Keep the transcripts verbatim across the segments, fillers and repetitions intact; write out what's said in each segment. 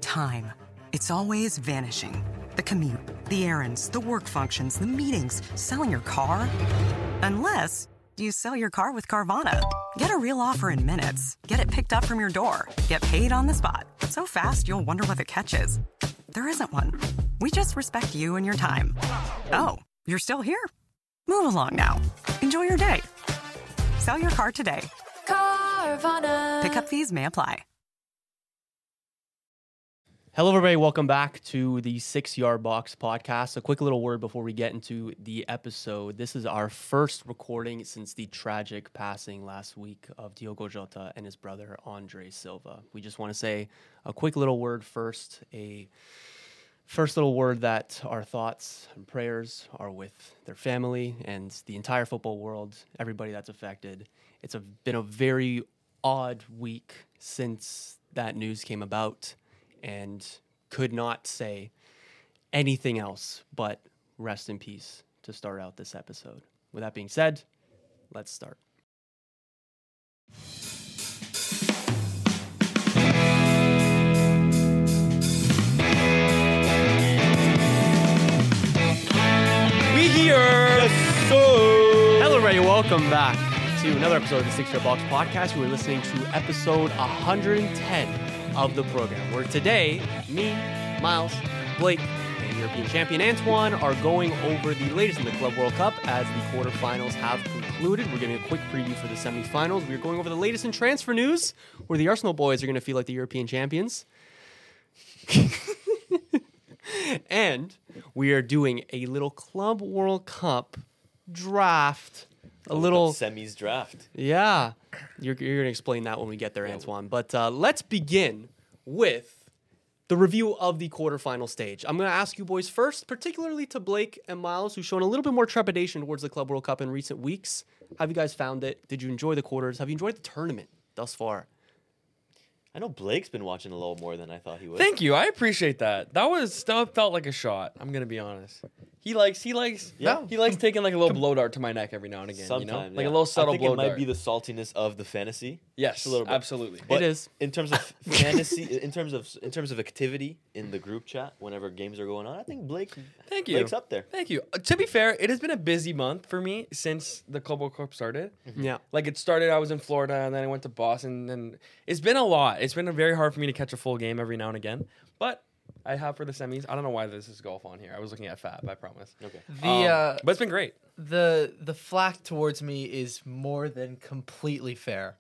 time. It's always vanishing. The commute, the errands, the work functions, the meetings, selling your car. Unless you sell your car with Carvana. Get a real offer in minutes. Get it picked up from your door. Get paid on the spot. So fast, you'll wonder what the catch is. There isn't one. We just respect you and your time. Oh, you're still here? Move along now. Enjoy your day. Sell your car today. Carvana. Pickup fees may apply. Hello, everybody. Welcome back to the Six Yard Box podcast. A quick little word before we get into the episode. This is our first recording since the tragic passing last week of Diogo Jota and his brother, Andre Silva. We just want to say a quick little word first, a first little word that our thoughts and prayers are with their family and the entire football world, everybody that's affected. It's a, been a very odd week since that news came about, and could not say anything else but rest in peace to start out this episode. With that being said, let's start. We here! Yes, so. Hello, everybody. Welcome back to another episode of the Six Yard Box podcast. We're listening to episode one hundred ten of the program, where today, me, Miles, Blake, and European champion Antoine are going over the latest in the Club World Cup as the quarterfinals have concluded. We're giving a quick preview for the semifinals. We're going over the latest in transfer news, where the Arsenal boys are going to feel like the European champions. And we are doing a little Club World Cup draft. A little semis draft. Yeah. You're, you're going to explain that when we get there, yeah. Antoine. But uh, let's begin with the review of the quarterfinal stage. I'm going to ask you boys first, particularly to Blake and Miles, who've shown a little bit more trepidation towards the Club World Cup in recent weeks. How have you guys found it? Did you enjoy the quarters? Have you enjoyed the tournament thus far? I know Blake's been watching a little more than I thought he would. Thank you. I appreciate that. That was that felt like a shot. I'm gonna be honest. He likes he likes yeah. he likes taking like a little blow dart to my neck every now and again. Sometimes, you know? Like yeah. a little subtle I think blow it might dart. be the saltiness of the fantasy. Yes, a little bit. absolutely. But it is. In terms of fantasy, in terms of in terms of activity in the group chat, whenever games are going on, I think Blake. Thank you. Blake's up there. Thank you. Uh, to be fair, it has been a busy month for me since the Club World Cup started. Mm-hmm. Yeah. Like it started, I was in Florida, and then I went to Boston, and it's been a lot. It's been very hard for me to catch a full game every now and again, but I have for the semis. I don't know why this is golf on here. I was looking at F A B, I promise. Okay. The um, uh, but it's been great. The the flack towards me is more than completely fair.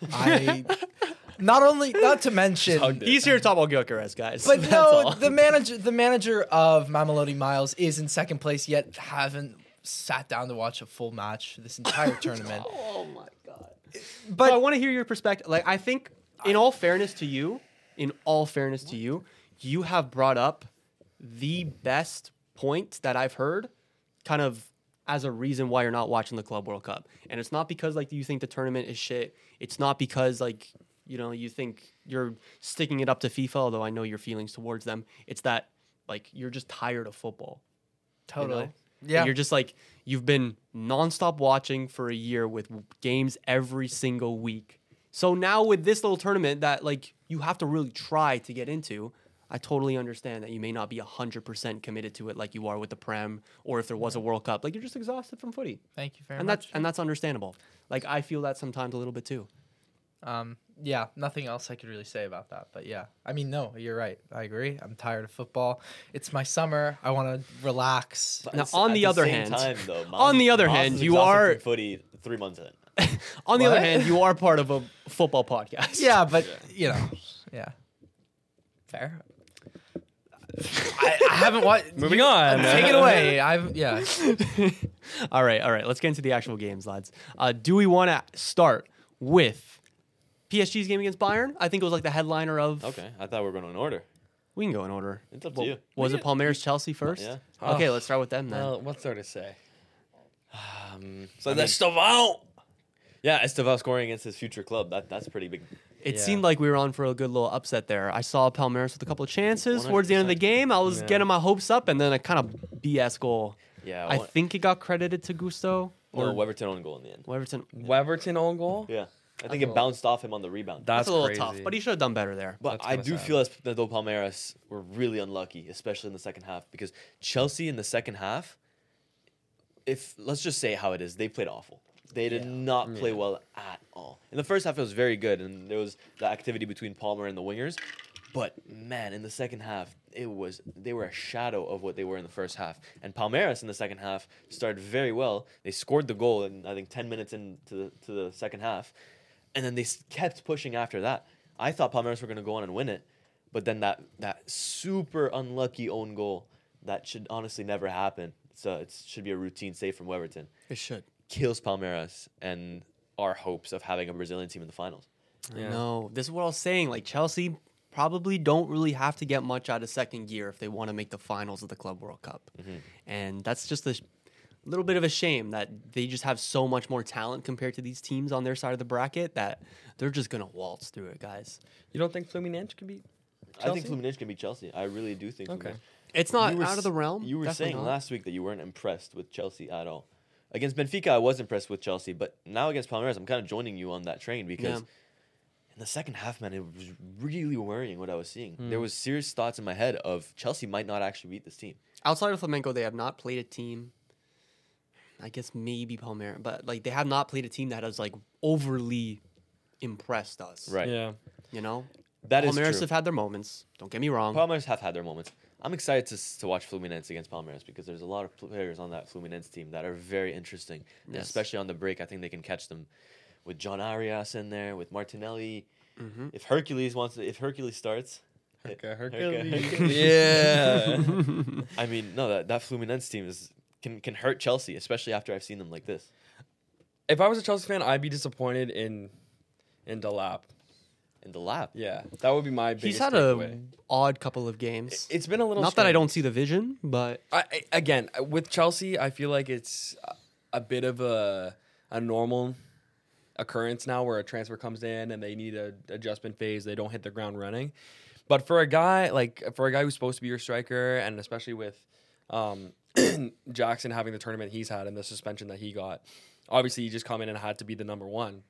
I not only not to mention He's here to talk about Gyökeres, guys. but That's no, all. the manager the manager of Mamelodi Miles is in second place, yet haven't sat down to watch a full match this entire tournament. Oh my god. But So I want to hear your perspective. Like, I think, in all fairness to you, in all fairness to you, you have brought up the best point that I've heard, kind of as a reason why you're not watching the Club World Cup. And it's not because like you think the tournament is shit. It's not because like, you know, you think you're sticking it up to FIFA, although I know your feelings towards them. It's that like you're just tired of football. totally. You know? Yeah. And you're just like, you've been nonstop watching for a year with games every single week. So now with this little tournament that like you have to really try to get into, I totally understand that you may not be one hundred percent committed to it like you are with the Prem or if there was a World Cup. Like you're just exhausted from footy. Thank you very and much. That's, and that's understandable. Like I feel that sometimes a little bit too. Um, yeah, nothing else I could really say about that. But yeah, I mean, no, you're right. I agree. I'm tired of football. It's my summer. I want to relax. Now, At on the the other same hand, time, though, Miles- on the other Miles hand, is you exhausted are from footy three months in. on the other What? hand, you are part of a football podcast. Yeah, but you know, yeah, fair. I, I haven't watched. Moving on. Take it away. I've yeah. all right, all right. Let's get into the actual games, lads. Uh, do we want to start with P S G's game against Bayern? I think it was like the headliner of. Okay, I thought we were going in order. We can go in order. It's up to Well, you. Was it Palmeiras Chelsea first? Yeah. Okay, Oh. let's start with them then. Well, what's there to say? Um, So I that's mean, Stavão. yeah, Esteval scoring against his future club. That that's pretty big. It Yeah. seemed like we were on for a good little upset there. I saw Palmeiras with a couple of chances towards the end of the one hundred percent. game. I was Yeah. getting my hopes up, and then a kind of B S goal. Yeah, I one- think it got credited to Gusto no, or Weverton own goal in the end. Weverton. Weverton own goal. Yeah, I think it bounced off him on the rebound. That's That's a little crazy. tough, but he should have done better there. But That's I kinda do sad. feel as though Palmeiras were really unlucky, especially in the second half, because Chelsea in the second half, if let's just say how it is, they played awful. They did not play Yeah. well at all. In the first half, it was very good, and there was the activity between Palmer and the wingers. But man, in the second half, it was they were a shadow of what they were in the first half. And Palmeiras in the second half started very well. They scored the goal in I think ten minutes into the to the second half, and then they s- kept pushing after that. I thought Palmeiras were going to go on and win it, but then that that super unlucky own goal that should honestly never happen. So it should be a routine save from Weverton. It should. Kills Palmeiras and our hopes of having a Brazilian team in the finals. Yeah. No, this is what I was saying. Like Chelsea probably don't really have to get much out of second gear if they want to make the finals of the Club World Cup, and that's just a sh- little bit of a shame that they just have so much more talent compared to these teams on their side of the bracket that they're just gonna waltz through it, guys. You don't think Fluminense can beat I think Chelsea? Fluminense can beat Chelsea. I really do think. Okay. Fluminense- It's not You were out of the s- realm. You were Definitely saying not. last week that you weren't impressed with Chelsea at all. Against Benfica, I was impressed with Chelsea, but now against Palmeiras, I'm kind of joining you on that train because Yeah. in the second half, man, it was really worrying what I was seeing. There Hmm. was serious thoughts in my head of Chelsea might not actually beat this team. Outside of Flamengo, they have not played a team. I guess maybe Palmeiras, but like they have not played a team that has like overly impressed us. Right. Yeah. You know, That is Palmeiras true. have had their moments. Don't get me wrong. Palmeiras have had their moments. I'm excited to, s- to watch Fluminense against Palmeiras because there's a lot of players on that Fluminense team that are very interesting. And Yes. especially on the break, I think they can catch them with John Arias in there, with Martinelli. Mm-hmm. If Hercules wants to, if Hercules starts, Okay, Hercules. yeah. I mean, no, that, that Fluminense team is can can hurt Chelsea, especially after I've seen them like this. If I was a Chelsea fan, I'd be disappointed in in Delap. In the lap. Yeah, that would be my biggest He's had takeaway. a odd couple of games. It's been a little. Not that I strange. don't see the vision, but I, I- again, with Chelsea, I feel like it's a- a bit of a a normal occurrence now where a transfer comes in and they need a adjustment phase. They don't hit the ground running. But for a guy like for a guy who's supposed to be your striker, and especially with um, Jackson having the tournament he's had and the suspension that he got, obviously he just come in and had to be the number one.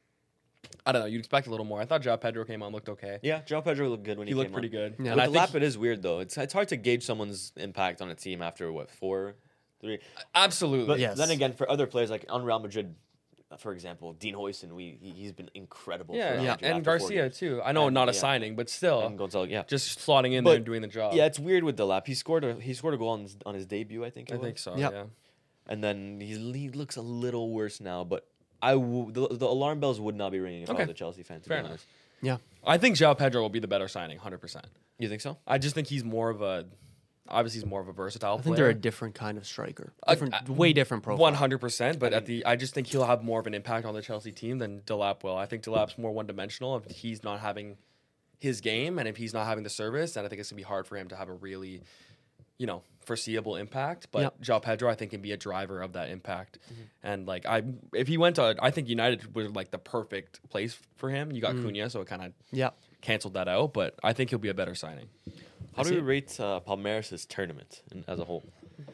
I don't know. You'd expect a little more. I thought João Pedro came on, looked okay. Yeah, João Pedro looked good when he, He looked came pretty on. good. Yeah. And With I the think lap, it is weird though. It's it's hard to gauge someone's impact on a team after what four, three. absolutely. But Yes. then again, for other players like on Real Madrid, uh, for example, Dean Huijsen, we he, he's been incredible. for yeah, Real yeah, Madrid and after four Garcia games. too. I know And- not a yeah. signing, but still, And Gonzalo, yeah. just slotting in But- there and doing the job. Yeah, it's weird with the lap. He scored a he scored a goal on his, on his debut, I think. It I was. think so. Yep. Yeah. And then he, he looks a little worse now, but I w- the, the alarm bells would not be ringing if I Okay. was a Chelsea fan. To Fair be enough. honest. yeah. I think João Pedro will be the better signing, one hundred percent. You think so? I just think he's more of a, obviously he's more of a versatile I think player. they're a different kind of striker. Uh, Different, uh, way different profile. one hundred percent, but at the I just think he'll have more of an impact on the Chelsea team than Delap will. I think Delap's more one-dimensional if he's not having his game and if he's not having the service, and I think it's going to be hard for him to have a really, you know, foreseeable impact. But Yep. João Pedro, I think, can be a driver of that impact. And like I, if he went to, I think United was like the perfect place for him. You got Cunha, so it kind of Yeah. canceled that out. But I think he'll be a better signing. How I do see we it. rate uh, Palmeiras' tournament in, as a whole?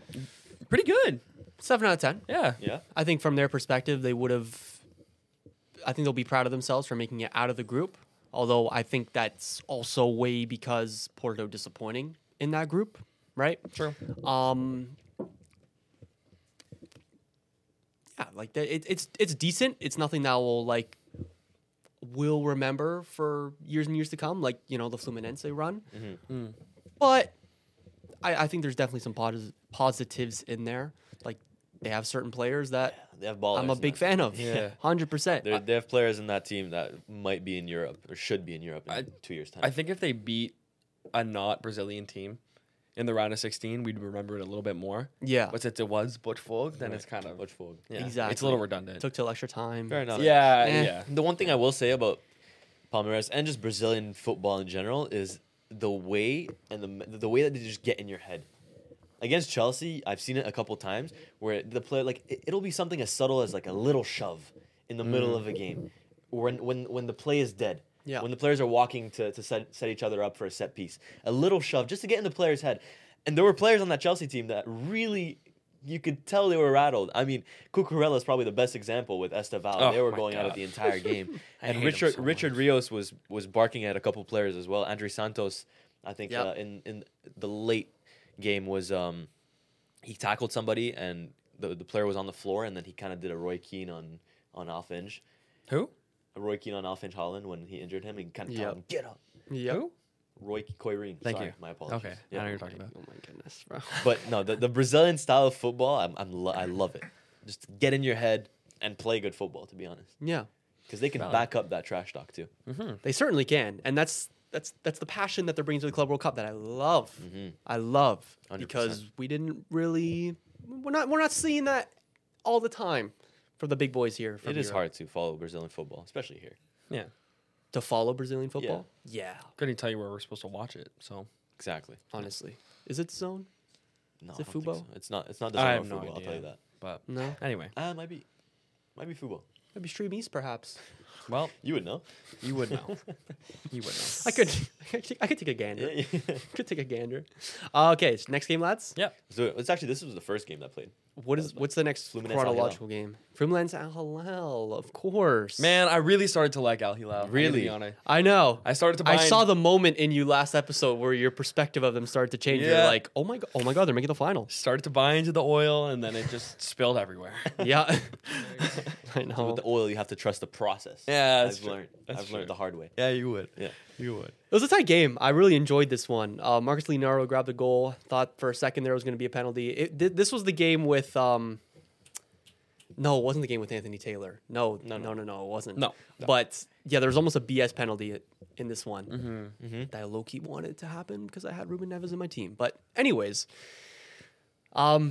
Pretty good. Seven out of ten. Yeah. Yeah. I think from their perspective, they would have. I think they'll be proud of themselves for making it out of the group. Although I think that's also way because Porto disappointing in that group, right? True. Um. Yeah, like the- it, it's it's decent. It's nothing that will like will remember for years and years to come, like you know the Fluminense run. Mm. But I, I think there's definitely some posi- positives in there. Like they have certain players that They have ballers. I'm a in big that fan team. of. Yeah. hundred percent. They're- They have players in that team that might be in Europe or should be in Europe in I- two years' time. I think if they beat a not Brazilian team in the round of sixteen, we'd remember it a little bit more. Yeah, But since it was Butch Vogue, then it's kind of Much forward. yeah, Exactly. It's a little redundant. took till extra time. Fair enough. yeah, Eh. yeah. The one thing I will say about Palmeiras and just Brazilian football in general is the way and the the way that they just get in your head. Against Chelsea, I've seen it a couple times where the player like it, it'll be something as subtle as like a little shove in the middle of a game, when when when the play is dead. Yeah. When the players are walking to, to set, set each other up for a set piece, a little shove just to get in the player's head. And there were players on that Chelsea team that really you could tell they were rattled. I mean, Cucurella is probably the best example with Esteval. Oh, they were my going at God. it the entire game. I and hate him Richard so Richard much. Rios was was barking at a couple players as well. Andre Santos, I think, Yep. uh, in in the late game was um he tackled somebody and the the player was on the floor, and then he kind of did a Roy Keane on on Alfinge. Who? A Roy Keane on Alfinge Holland when he injured him. He kind of Yep. told him, get up. Yep. Who? Roy Coirine. Thank Sorry, you. My apologies. Okay, Yeah. I know you're talking about. Oh my goodness, bro. But no, the, the Brazilian style of football, I'm, I'm lo- I love it. Just get in your head and play good football, to be honest, Yeah, because they can Valid. back up that trash talk too. they certainly can, and that's that's that's the passion that they're bringing to the Club World Cup that I love. Mhm. I love one hundred because percent. we didn't really we're not we're not seeing that all the time from the big boys here. From It is Europe. hard to follow Brazilian football, especially here. Yeah. to follow Brazilian football. Yeah, Couldn't tell you where we're supposed to watch it. So Exactly. honestly, is it zone? No, Is it I don't think Fubo? so. It's not. It's not the I zone have of no football. I'll tell you idea. that. but No, anyway, Ah, might be, might be football. maybe Stream East perhaps. well, You would know. you would know. You would know. I could I could take a gander. Yeah, yeah. Could take a gander. Uh, okay, so next game, lads. Yeah. So it's actually this was the first game that played. What is what's the next Fluminense chronological game? Fluminense Al Hilal, of course. Man, I really started to like Al Hilal. I'm gonna Really? be honest. I know. I started to. I buy saw in- the moment in you last episode where your perspective of them started to change. You're Yeah. like, oh my god, oh my god, they're making the final. started to buy into the oil, and then it just spilled everywhere. Yeah, I So know. with the oil, you have to trust the process. Yeah, that's I've true. learned. That's I've learned true. the hard way. Yeah, you would. Yeah. You would. It was a tight game. I really enjoyed this one. Uh, Marcus Leonardo grabbed the goal. Thought for a second there was going to be a penalty. It, th- this was the game with. Um, no, it wasn't the game with Anthony Taylor. No, no, no, no, no, it wasn't. No, no. But yeah, there was almost a B S penalty in this one Mm-hmm. that I low key wanted to happen because I had Ruben Neves in my team. But anyways, um,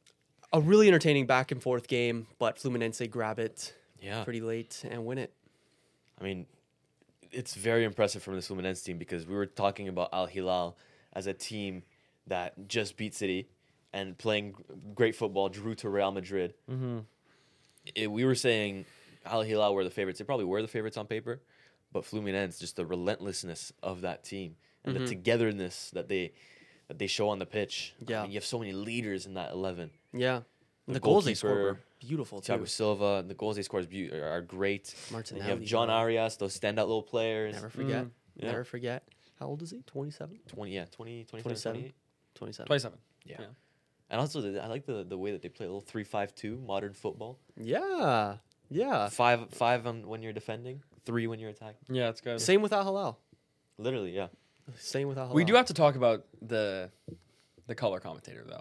a really entertaining back and forth game. But Fluminense grab it Yeah. pretty late and win it. I mean, it's very impressive from this Fluminense team because we were talking about Al Hilal as a team that just beat City and playing g- great football, drew to Real Madrid. Mm-hmm. It, we were saying Al Hilal were the favorites. They probably were the favorites on paper, but Fluminense, just the relentlessness of that team and the togetherness that they that they show on the pitch. I Yeah. mean, you have so many leaders in that eleven. Yeah. And the, The goals they scored were goalkeeper, beautiful too. Thiago Silva, the goals they score is beau- are are great. And you have Martinelli, John yeah. Arias, those standout little players. Never forget. Mm, yeah. Never forget. How old is he? twenty-seven? twenty, yeah, twenty, twenty-seven, twenty-seven? twenty-eight. twenty-seven. Twenty-seven. Yeah. Yeah. And also, the, I like the, the way that they play a little three five two modern football. Yeah. Yeah. Five five on when you're defending, three when you're attacking. Yeah, it's good. Same with Al Hilal. Literally, yeah. Same with Al Hilal. We do have to talk about the the color commentator though.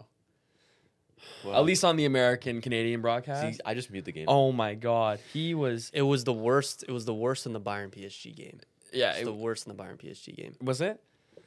Well, At least on the American Canadian broadcast. see, I just mute the game. Oh my god, he was. It was the worst. It was the worst in the Bayern P S G game. Yeah, It's it, the worst in the Bayern P S G game. was it?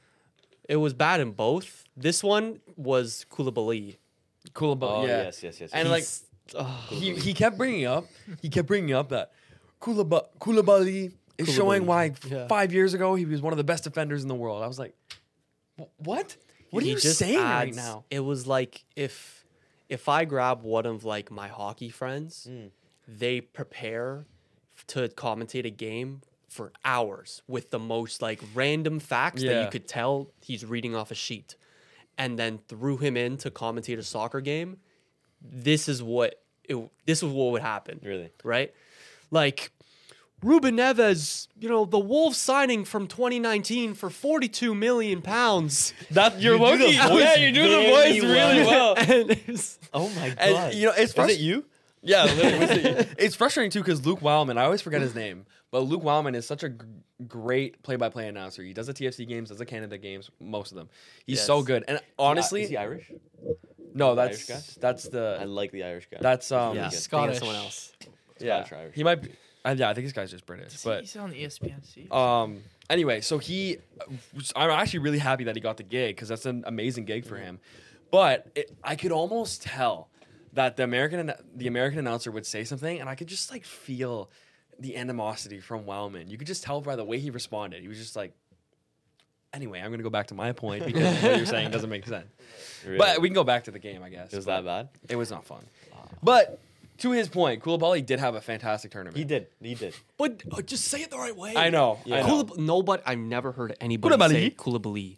It was bad in both. This one was Koulibaly. Cool about Oh, yeah. yes, yes, yes. And yes. like He's- oh, he he kept bringing up he kept bringing up that Kouliba- Koulibaly is Koulibaly, showing why yeah. five years ago he was one of the best defenders in the world. I was like, "Wh- what? What are he you just saying right adds- now? It was like if if I grab one of like my hockey friends, Mm. they prepare f- to commentate a game for hours with the most like random facts that Yeah. you could tell he's reading off a sheet, and then threw him in to commentate a soccer game. This is what it, this is what would happen. Really? Right? Like Ruben Neves, you know, the Wolves signing from twenty nineteen for forty-two million pounds. That you're You do the lucky. voice Yeah, you do the very voice well. really well. And it's, Oh my god! And you know, it's Is frust- it you? Yeah, literally, was it- it's frustrating too because Luke Wildman. I always forget his name, but Luke Wildman is such a g- great play-by-play announcer. He does the T F C games, does the Canada games, most of them. He's Yes. so good. And honestly, is he Irish? no, the that's Irish that's I the like the Irish guy. that's um yeah, good. Scottish. Scottish. Someone else. yeah. Scottish or Irish. He might be. Uh, yeah, I think this guy's just British, but He's on E S P N C. Um. Anyway, so he, I'm actually really happy that he got the gig because that's an amazing gig for him. But it, I could almost tell that the American the American announcer would say something, and I could just like feel the animosity from Wellman. You could just tell by the way he responded. He was just like, "Anyway, I'm gonna go back to my point because what you're saying doesn't make sense." Really? But we can go back to the game, I guess. it was but that bad. It was not fun. But to his point, Koulibaly did have a fantastic tournament. He did. He did. But uh, just say it the right way. I know. I know. Koulibaly, no, but I've never heard anybody Koulibaly. say Koulibaly.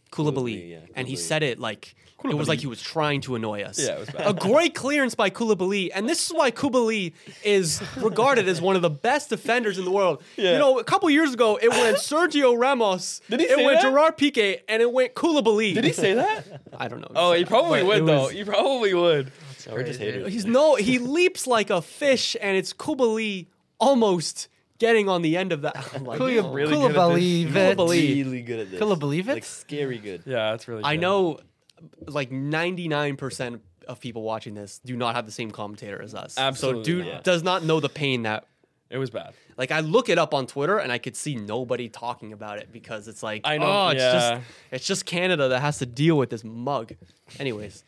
Koulibaly, Koulibaly, yeah, and he Koulibaly. said it like it was like he was trying to annoy us. Yeah, it was bad. A great clearance by Koulibaly, and this is why Koulibaly is regarded as one of the best defenders in the world. Yeah. You know, a couple years ago, it went Sergio Ramos, Did he it say went that? Gerard Piqué, and it went Koulibaly. Did he say that? I don't know. Oh, he probably But would it though. was- He probably would. We're just crazy. haters. He's no, he leaps like a fish, and it's Koulibaly almost getting on the end of that. I'm like, Could you, oh. really could good you at this. believe it? Koulibaly. really good at this. Could you believe it? Like scary good. Yeah, that's really. Good. I know like ninety-nine percent of people watching this do not have the same commentator as us. Absolutely So dude not. does not know the pain that It was bad. like I look it up on Twitter and I could see nobody talking about it because it's like I know, oh it's yeah. just it's just Canada that has to deal with this mug. Anyways.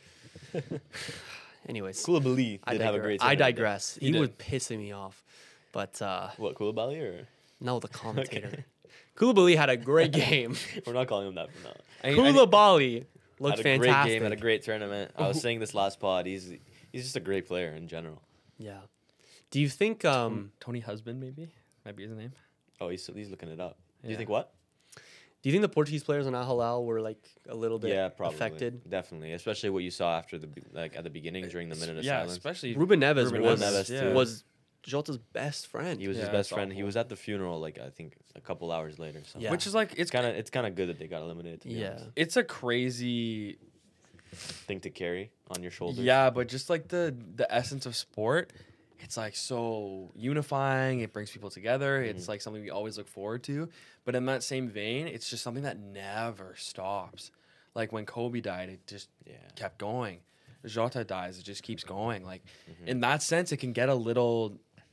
Anyways. Koulibaly I did have a digre- great. I tournament. digress. He, did. was pissing me off. But uh What Koulibaly or no the commentator. Koulibaly had a great game. we're not calling him that from now. I, I, Koulibaly looked Had a fantastic. great game, had a great tournament. I was saying this last pod. He's he's just a great player in general. Yeah. Do you think um Tony Husband maybe might be his name. Oh, he's he's looking it up. Do you Yeah. think what? do you think the Portuguese players on Al Hilal were like a little bit Yeah, probably. affected? Definitely, especially what you saw after the be- like at the beginning during the minute of yeah, silence. especially Ruben Neves Ruben was Neves, too. was Jota's best friend. He was Yeah, his best it's friend. He awful. was at the funeral, like I think a couple hours later. So Yeah. which is like it's it's kind of it's kind of good that they got eliminated. To be yeah. honest. it's a crazy thing to carry on your shoulders. yeah, but just like the the essence of sport, it's like so unifying. It brings people together. It's like something we always look forward to. But in that same vein, it's just something that never stops. Like when Kobe died, it just Yeah. kept going. Jota dies, it just keeps going. Like in that sense, it can get a little.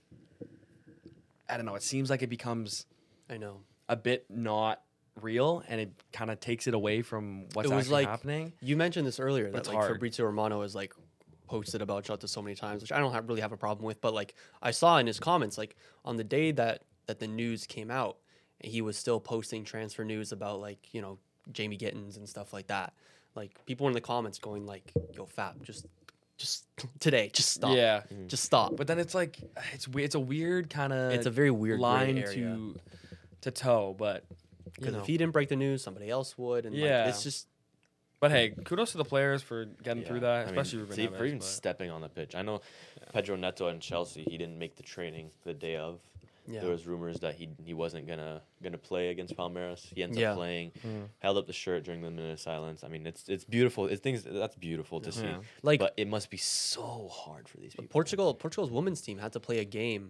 I don't know. It seems like it becomes I know. a bit not real, and it kind of takes it away from what's It was actually like- happening. You mentioned this earlier that it's like hard. Fabrizio Romano has like posted about Jota so many times, which I don't have, really have a problem with. But like I saw in his comments, like on the day that that the news came out, he was still posting transfer news about like you know Jamie Gittins and stuff like that. Like people were in the comments going like, "Yo, Fab, just just today, just stop, Yeah. just stop." But then it's like it's we- it's a weird kind of It's a very weird gray line area. to to toe, but you Because know. if he didn't break the news, somebody else would, and Yeah. like, it's just But hey, kudos to the players for getting Yeah. through that, I mean, especially Ruben see, Neves, for even but- stepping on the pitch. I know Pedro Neto and Chelsea. He didn't make the training the day of. yeah. There was rumors that he he wasn't gonna gonna play against Palmeiras. He ends Yeah. up playing. Mm. Held up the shirt during the minute of silence. I mean, it's it's beautiful. It's things that's beautiful to see. Yeah. Like- but it must be so hard for these people. Portugal, Portugal's women's team had to play a game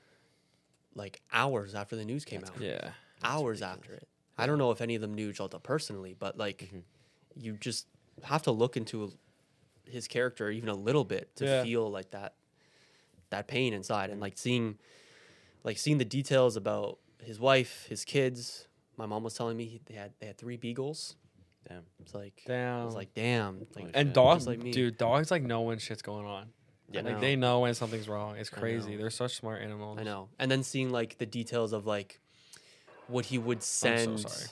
like hours after the news came out. Yeah. Hours after it. I don't know if any of them knew Jota personally, but like you just have to look into his character even a little bit to Yeah. feel like that that pain inside and like seeing like seeing the details about his wife, his kids. My mom was telling me he- they had they had three beagles. Damn. It's like I Damn. was like, damn. Like, Holy And shit. dogs, Just like me. dude, dogs like know when shit's going on. I Like know. they know when something's wrong. It's I crazy. know. They're such smart animals. I know. And then seeing like the details of like what he would send, sorry.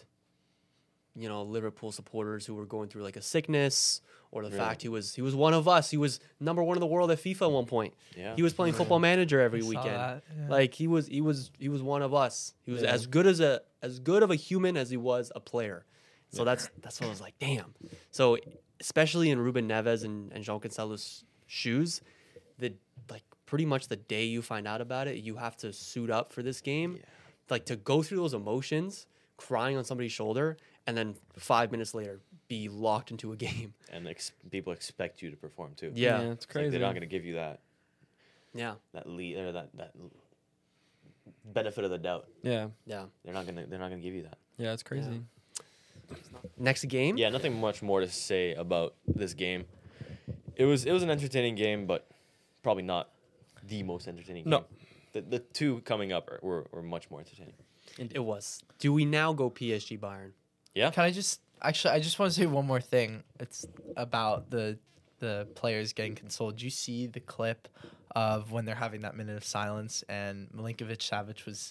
you know, Liverpool supporters who were going through like a sickness, or the Really? fact he was he was one of us. He was number one in the world at FIFA at one point. Yeah. He was playing Football Manager every I saw weekend. that, yeah. Like he was he was he was one of us. He was Yeah. as good as a as good of a human as he was a player. So that's that's what I was like, damn. So especially in Ruben Neves and, and Jean Cancelo's shoes, the like pretty much the day you find out about it, you have to suit up for this game. Like to go through those emotions, crying on somebody's shoulder, and then five minutes later be locked into a game. And ex- people expect you to perform too. Yeah. it's It's like crazy. they're not gonna give you that Yeah. that lead or that that benefit of the doubt. yeah, Yeah. They're not gonna they're not gonna give you that. yeah, it's crazy. Next game? Yeah, nothing much more to say about this game. It was it was an entertaining game, but probably not the most entertaining game. No. The the two coming up are, were were much more entertaining. It was. Do we now go P S G Bayern? Yeah. Can I just actually? I just want to say one more thing. It's about the the players getting consoled. Did you see the clip of when they're having that minute of silence and Milinkovic Savic was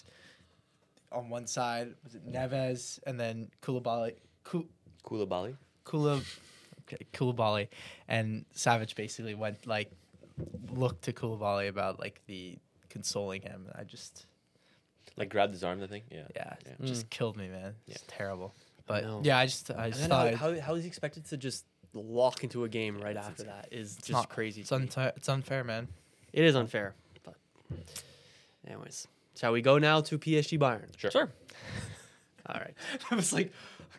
on one side? Was it Neves and then Koulibaly? Ku, Koulibaly. Kula, okay, Koulibaly, and Savic basically went like looked to Koulibaly about like the consoling him. I just Like grabbed his arm, I think. Yeah. yeah, Yeah. it just killed me, man. It's Yeah. terrible. But know. yeah, I just I And just then thought how, how, how is he expected to just walk into a game right after that is it's just not- crazy. It's to me. unfair. It's unfair, man. It is unfair. But anyways, shall we go now to P S G Bayern? Sure. Sure. All right. I was like,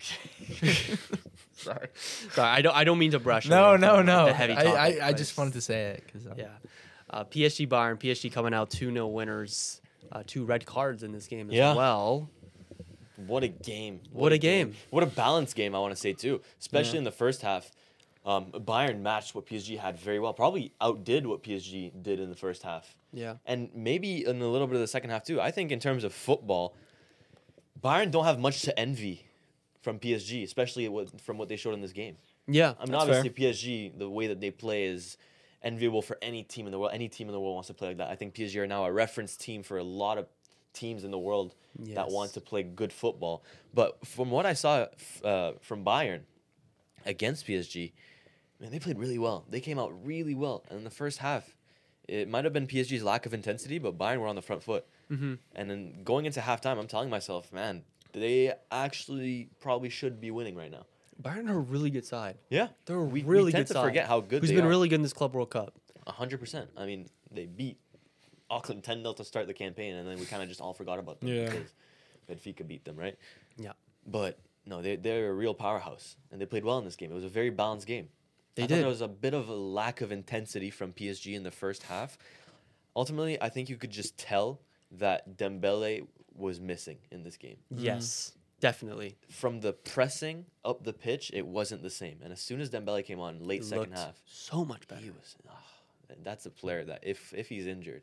okay. Sorry. Sorry, I don't I don't mean to brush. No, away no, from, no. like, the heavy I, topic, I, I but just it's- wanted to say it because Yeah. Uh, P S G Bayern. P S G coming out two nil winners. Uh, two red cards in this game as Yeah. well. What a game! What a game. What a balanced game! I want to say too, especially Yeah. in the first half. Um, Bayern matched what P S G had very well. Probably outdid what P S G did in the first half, Yeah. and maybe in a little bit of the second half too. I think in terms of football, Bayern don't have much to envy from P S G, especially what, from what they showed in this game. Yeah. I mean, That's obviously fair. P S G, the way that they play is enviable for any team in the world. Any team in the world wants to play like that. I think P S G are now a reference team for a lot of teams in the world that Yes. want to play good football. But from what I saw f- uh, from Bayern against P S G, man, they played really well. They came out really well. And in the first half, it might have been P S G's lack of intensity, but Bayern were on the front foot. Mm-hmm. And then going into halftime, I'm telling myself, man, they actually probably should be winning right now. Bayern are a really good side. Yeah, They're a we, really we tend good to side. forget how good Who's they been are. really good in this Club World Cup? A hundred percent. I mean, they beat Auckland ten nil to start the campaign, and then we kind of just all forgot about them Yeah. because Benfica beat them, right? Yeah. But no, they they're a real powerhouse, and they played well in this game. It was a very balanced game. They I thought did. there was a bit of a lack of intensity from P S G in the first half. Ultimately, I think you could just tell that Dembele was missing in this game. Yes. Definitely. From the pressing up the pitch, it wasn't the same. And as soon as Dembele came on, late It second looked half, so much better. he was. ah, that's a player that if if he's injured,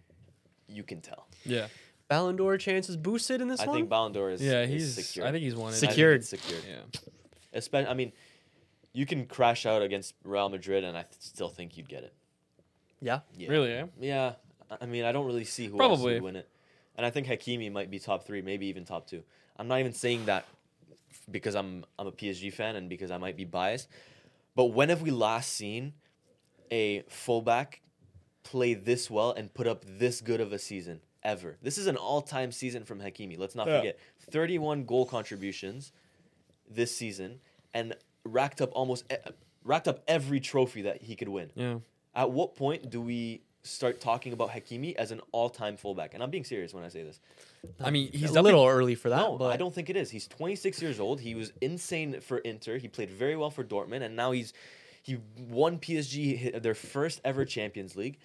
you can tell. Yeah. Ballon d'Or chances boosted in this I one? think Ballon d'Or is Yeah, is he's. secure. I think he's won it. I think Secured. it's secured. Yeah. Espe- I mean, you can crash out against Real Madrid, and I th- still think you'd get it. Yeah. Yeah. Really? Yeah. Yeah. I- I mean, I don't really see who else Probably. would win it, and I think Hakimi might be top three, maybe even top two. I'm not even saying that f- because I'm I'm a P S G fan and because I might be biased, but when have we last seen a fullback play this well and put up this good of a season ever? This is an all-time season from Hakimi. Let's not Yeah. forget thirty-one goal contributions this season and racked up almost e- racked up every trophy that he could win. Yeah. At what point do we start talking about Hakimi as an all-time fullback? And I'm being serious when I say this. I mean, he's a definitely- little early for that, No, but I don't think it is. He's twenty-six years old. He was insane for Inter. He played very well for Dortmund, and now he's he won P S G hi- their first ever Champions League.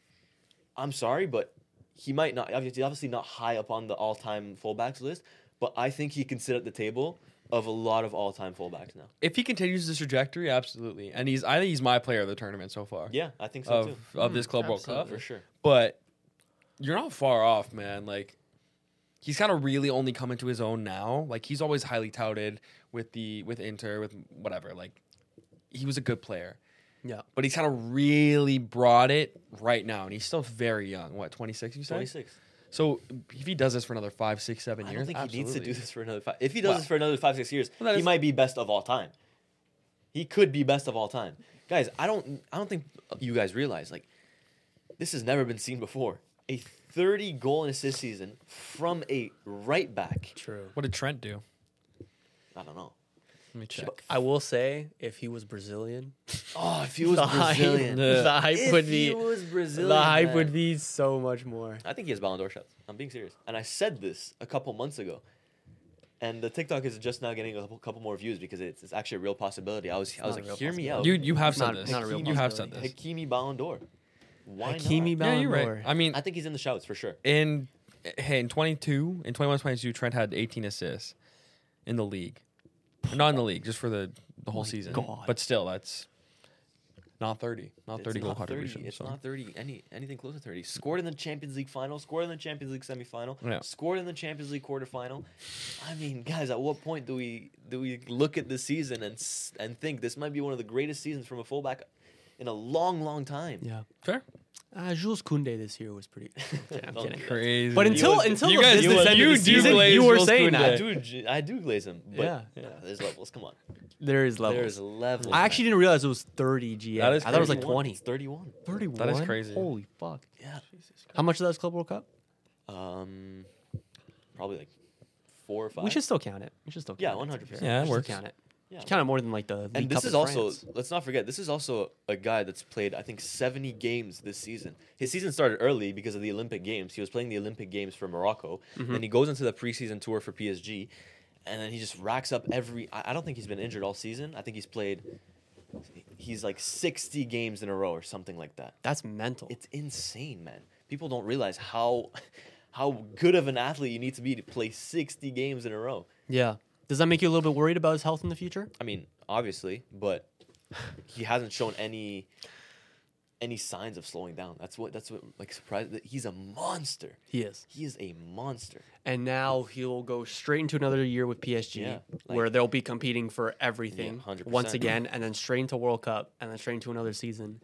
I'm sorry, but he might not obviously obviously not high up on the all-time fullbacks list, but I think he can sit at the table of a lot of all-time fullbacks now. If he continues this trajectory, absolutely. And he's. I think he's my player of the tournament so far. Yeah, I think so Of too. of this Club World Cup. absolutely. For sure. But you're not far off, man. Like he's kind of really only come into his own now. Like he's always highly touted with the with Inter with whatever. Like he was a good player, yeah. but he's kind of really brought it right now, and he's still very young. What twenty-six? You said. twenty-six. So if he does this for another five, six, seven I years, don't think he needs to do absolutely. this for another five. If he does Well- this for another five, six years, Well, that he is- might be best of all time. He could be best of all time, guys. I don't. I don't think you guys realize like this has never been seen before. A thirty goal and assist season from a right back. True. What did Trent do? I don't know. Let me check. I will say, if he was Brazilian, Oh, if he was the hype, Brazilian, Yeah. the hype if would he be was Brazilian, the hype man. would be so much more. I think he has Ballon d'Or shots. I'm being serious, and I said this a couple months ago. And the TikTok is just now getting a couple, couple more views because it's, it's actually a real possibility. I was I was not a like, real hear me out. You you have It's said not- this. not a real you have said possibility. this. Hakimi Ballon d'Or. Why Hakimi not? Ballon Yeah, you're d'Or. right. I mean, I think he's in the shouts for sure. in hey in twenty-two in twenty-one twenty-two Trent had eighteen assists in the league. Not in the league, just for the the whole My season. God. But still, that's not thirty. Not It's thirty goal not thirty. contribution. It's so. not thirty. Any anything close to thirty. Scored in the Champions League final. Scored in the Champions League semifinal. Yeah. Scored in the Champions League quarterfinal. I mean, guys, at what point do we do we look at this season and s- and think this might be one of the greatest seasons from a fullback in a long, long time? Yeah. Fair. Uh, Jules Koundé this year was pretty. Okay, I'm Don't kidding. do that. Crazy. But until was- until you the guys business do- end you of the do season, glaze you were Jules saying Koundé. I that. do, j- I do glaze him. But Yeah. yeah, there's levels. Come on, There is levels. there's levels. I actually didn't realize it was thirty G M. That is I thought it was like thirty-one. twenty. It's thirty-one. thirty-one? That is crazy. Holy fuck. Yeah. How much of that is Club World Cup? Um, probably like four or five. We should still count it. We should still count Yeah, it. one hundred percent. Yeah, it We should works. count it. Yeah. You count it more than like the League And this Cup is in also, France. let's not forget, this is also a guy that's played, I think, seventy games this season. His season started early because of the Olympic Games. He was playing the Olympic Games for Morocco. Mm-hmm. Then he goes into the preseason tour for P S G. And then he just racks up every. I I don't think he's been injured all season. I think he's played. He's like sixty games in a row or something like that. That's mental. It's insane, man. People don't realize how how good of an athlete you need to be to play sixty games in a row. Yeah. Does that make you a little bit worried about his health in the future? I mean, obviously, but he hasn't shown any any signs of slowing down. That's what that's what like surprised that he's a monster. He is. He is a monster. And now he'll go straight into another year with P S G, Yeah, where like- they'll be competing for everything Yeah, one hundred percent. once again, and then straight into World Cup, and then straight into another season.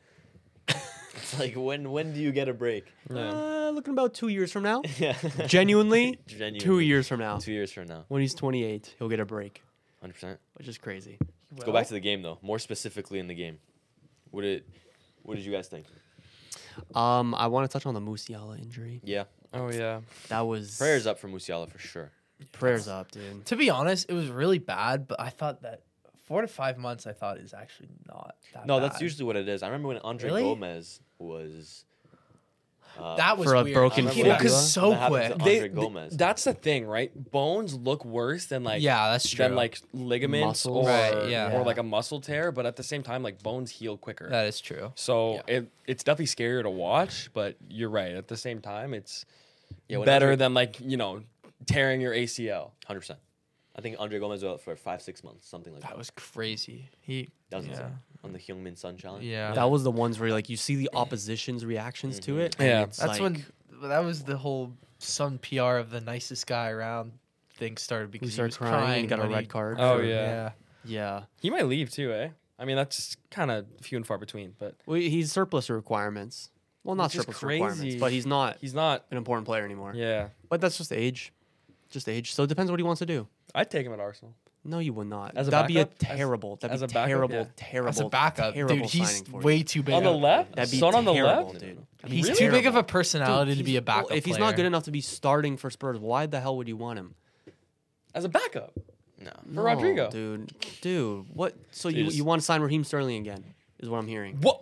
It's like when when do you get a break? Uh, looking about two years from now. Yeah. Genuinely, Genuinely. two years from now. Two years from now. When he's twenty-eight, he'll get a break, one hundred percent. which is crazy. Let's go back to the game though. More specifically in the game. What did what did you guys think? Um, I want to touch on the Musiala injury. Yeah. Oh yeah. That was Prayers up for Musiala for sure. Prayers up, dude. To be honest, it was really bad, but I thought that four to five months, I thought is actually not that No, bad. that's usually what it is. I remember when Andre Really? Gomez was uh, That was For a weird. broken He came foot. back Well, 'cause so that happened quick. to- They, Andre th- Gomez. that's the thing, right? Bones look worse than like Yeah, that's true. than like ligaments Muscles. or Right, yeah. or like a muscle tear, but at the same time, like bones heal quicker. That is true. So Yeah. it it's definitely scarier to watch, but you're right. At the same time, it's Yeah, when better Andre- than like you know tearing your A C L. one hundred percent. I think Andre Gomez was out for five, six months, something like that. That was crazy. He That was yeah. insane. On the Heung-Min Son challenge. Yeah. That was the ones where like you see the opposition's reactions to it. and Yeah. it's That's like, when that was the whole Sun P R of the nicest guy around thing started because he, started was crying crying and got a when red he- card. Oh, for- yeah. yeah. He might leave too, eh? I mean, that's kind of few and far between, but Well, he's surplus requirements. Well, not Which is surplus requirements, crazy. but he's not he's not. an important player anymore. Yeah, But that's just age. Just age. So it depends what he wants to do. I'd take him at Arsenal. No, you would not. As a That'd be a backup? As- terrible. That'd as be a backup? terrible, Yeah. terrible. As a backup, terrible dude, he's signing for way you. too big. On the of- left, That'd be Son on the terrible, left. dude. That'd be He's terrible. too big of a Dude, personality to be he's- a backup well, if he's player. not good enough to be starting for Spurs, why the hell would you want him? As a backup. No. For Rodrigo. dude, dude, what? So you, Dude, you want to sign Raheem Sterling again? Is what I'm hearing. Whoa!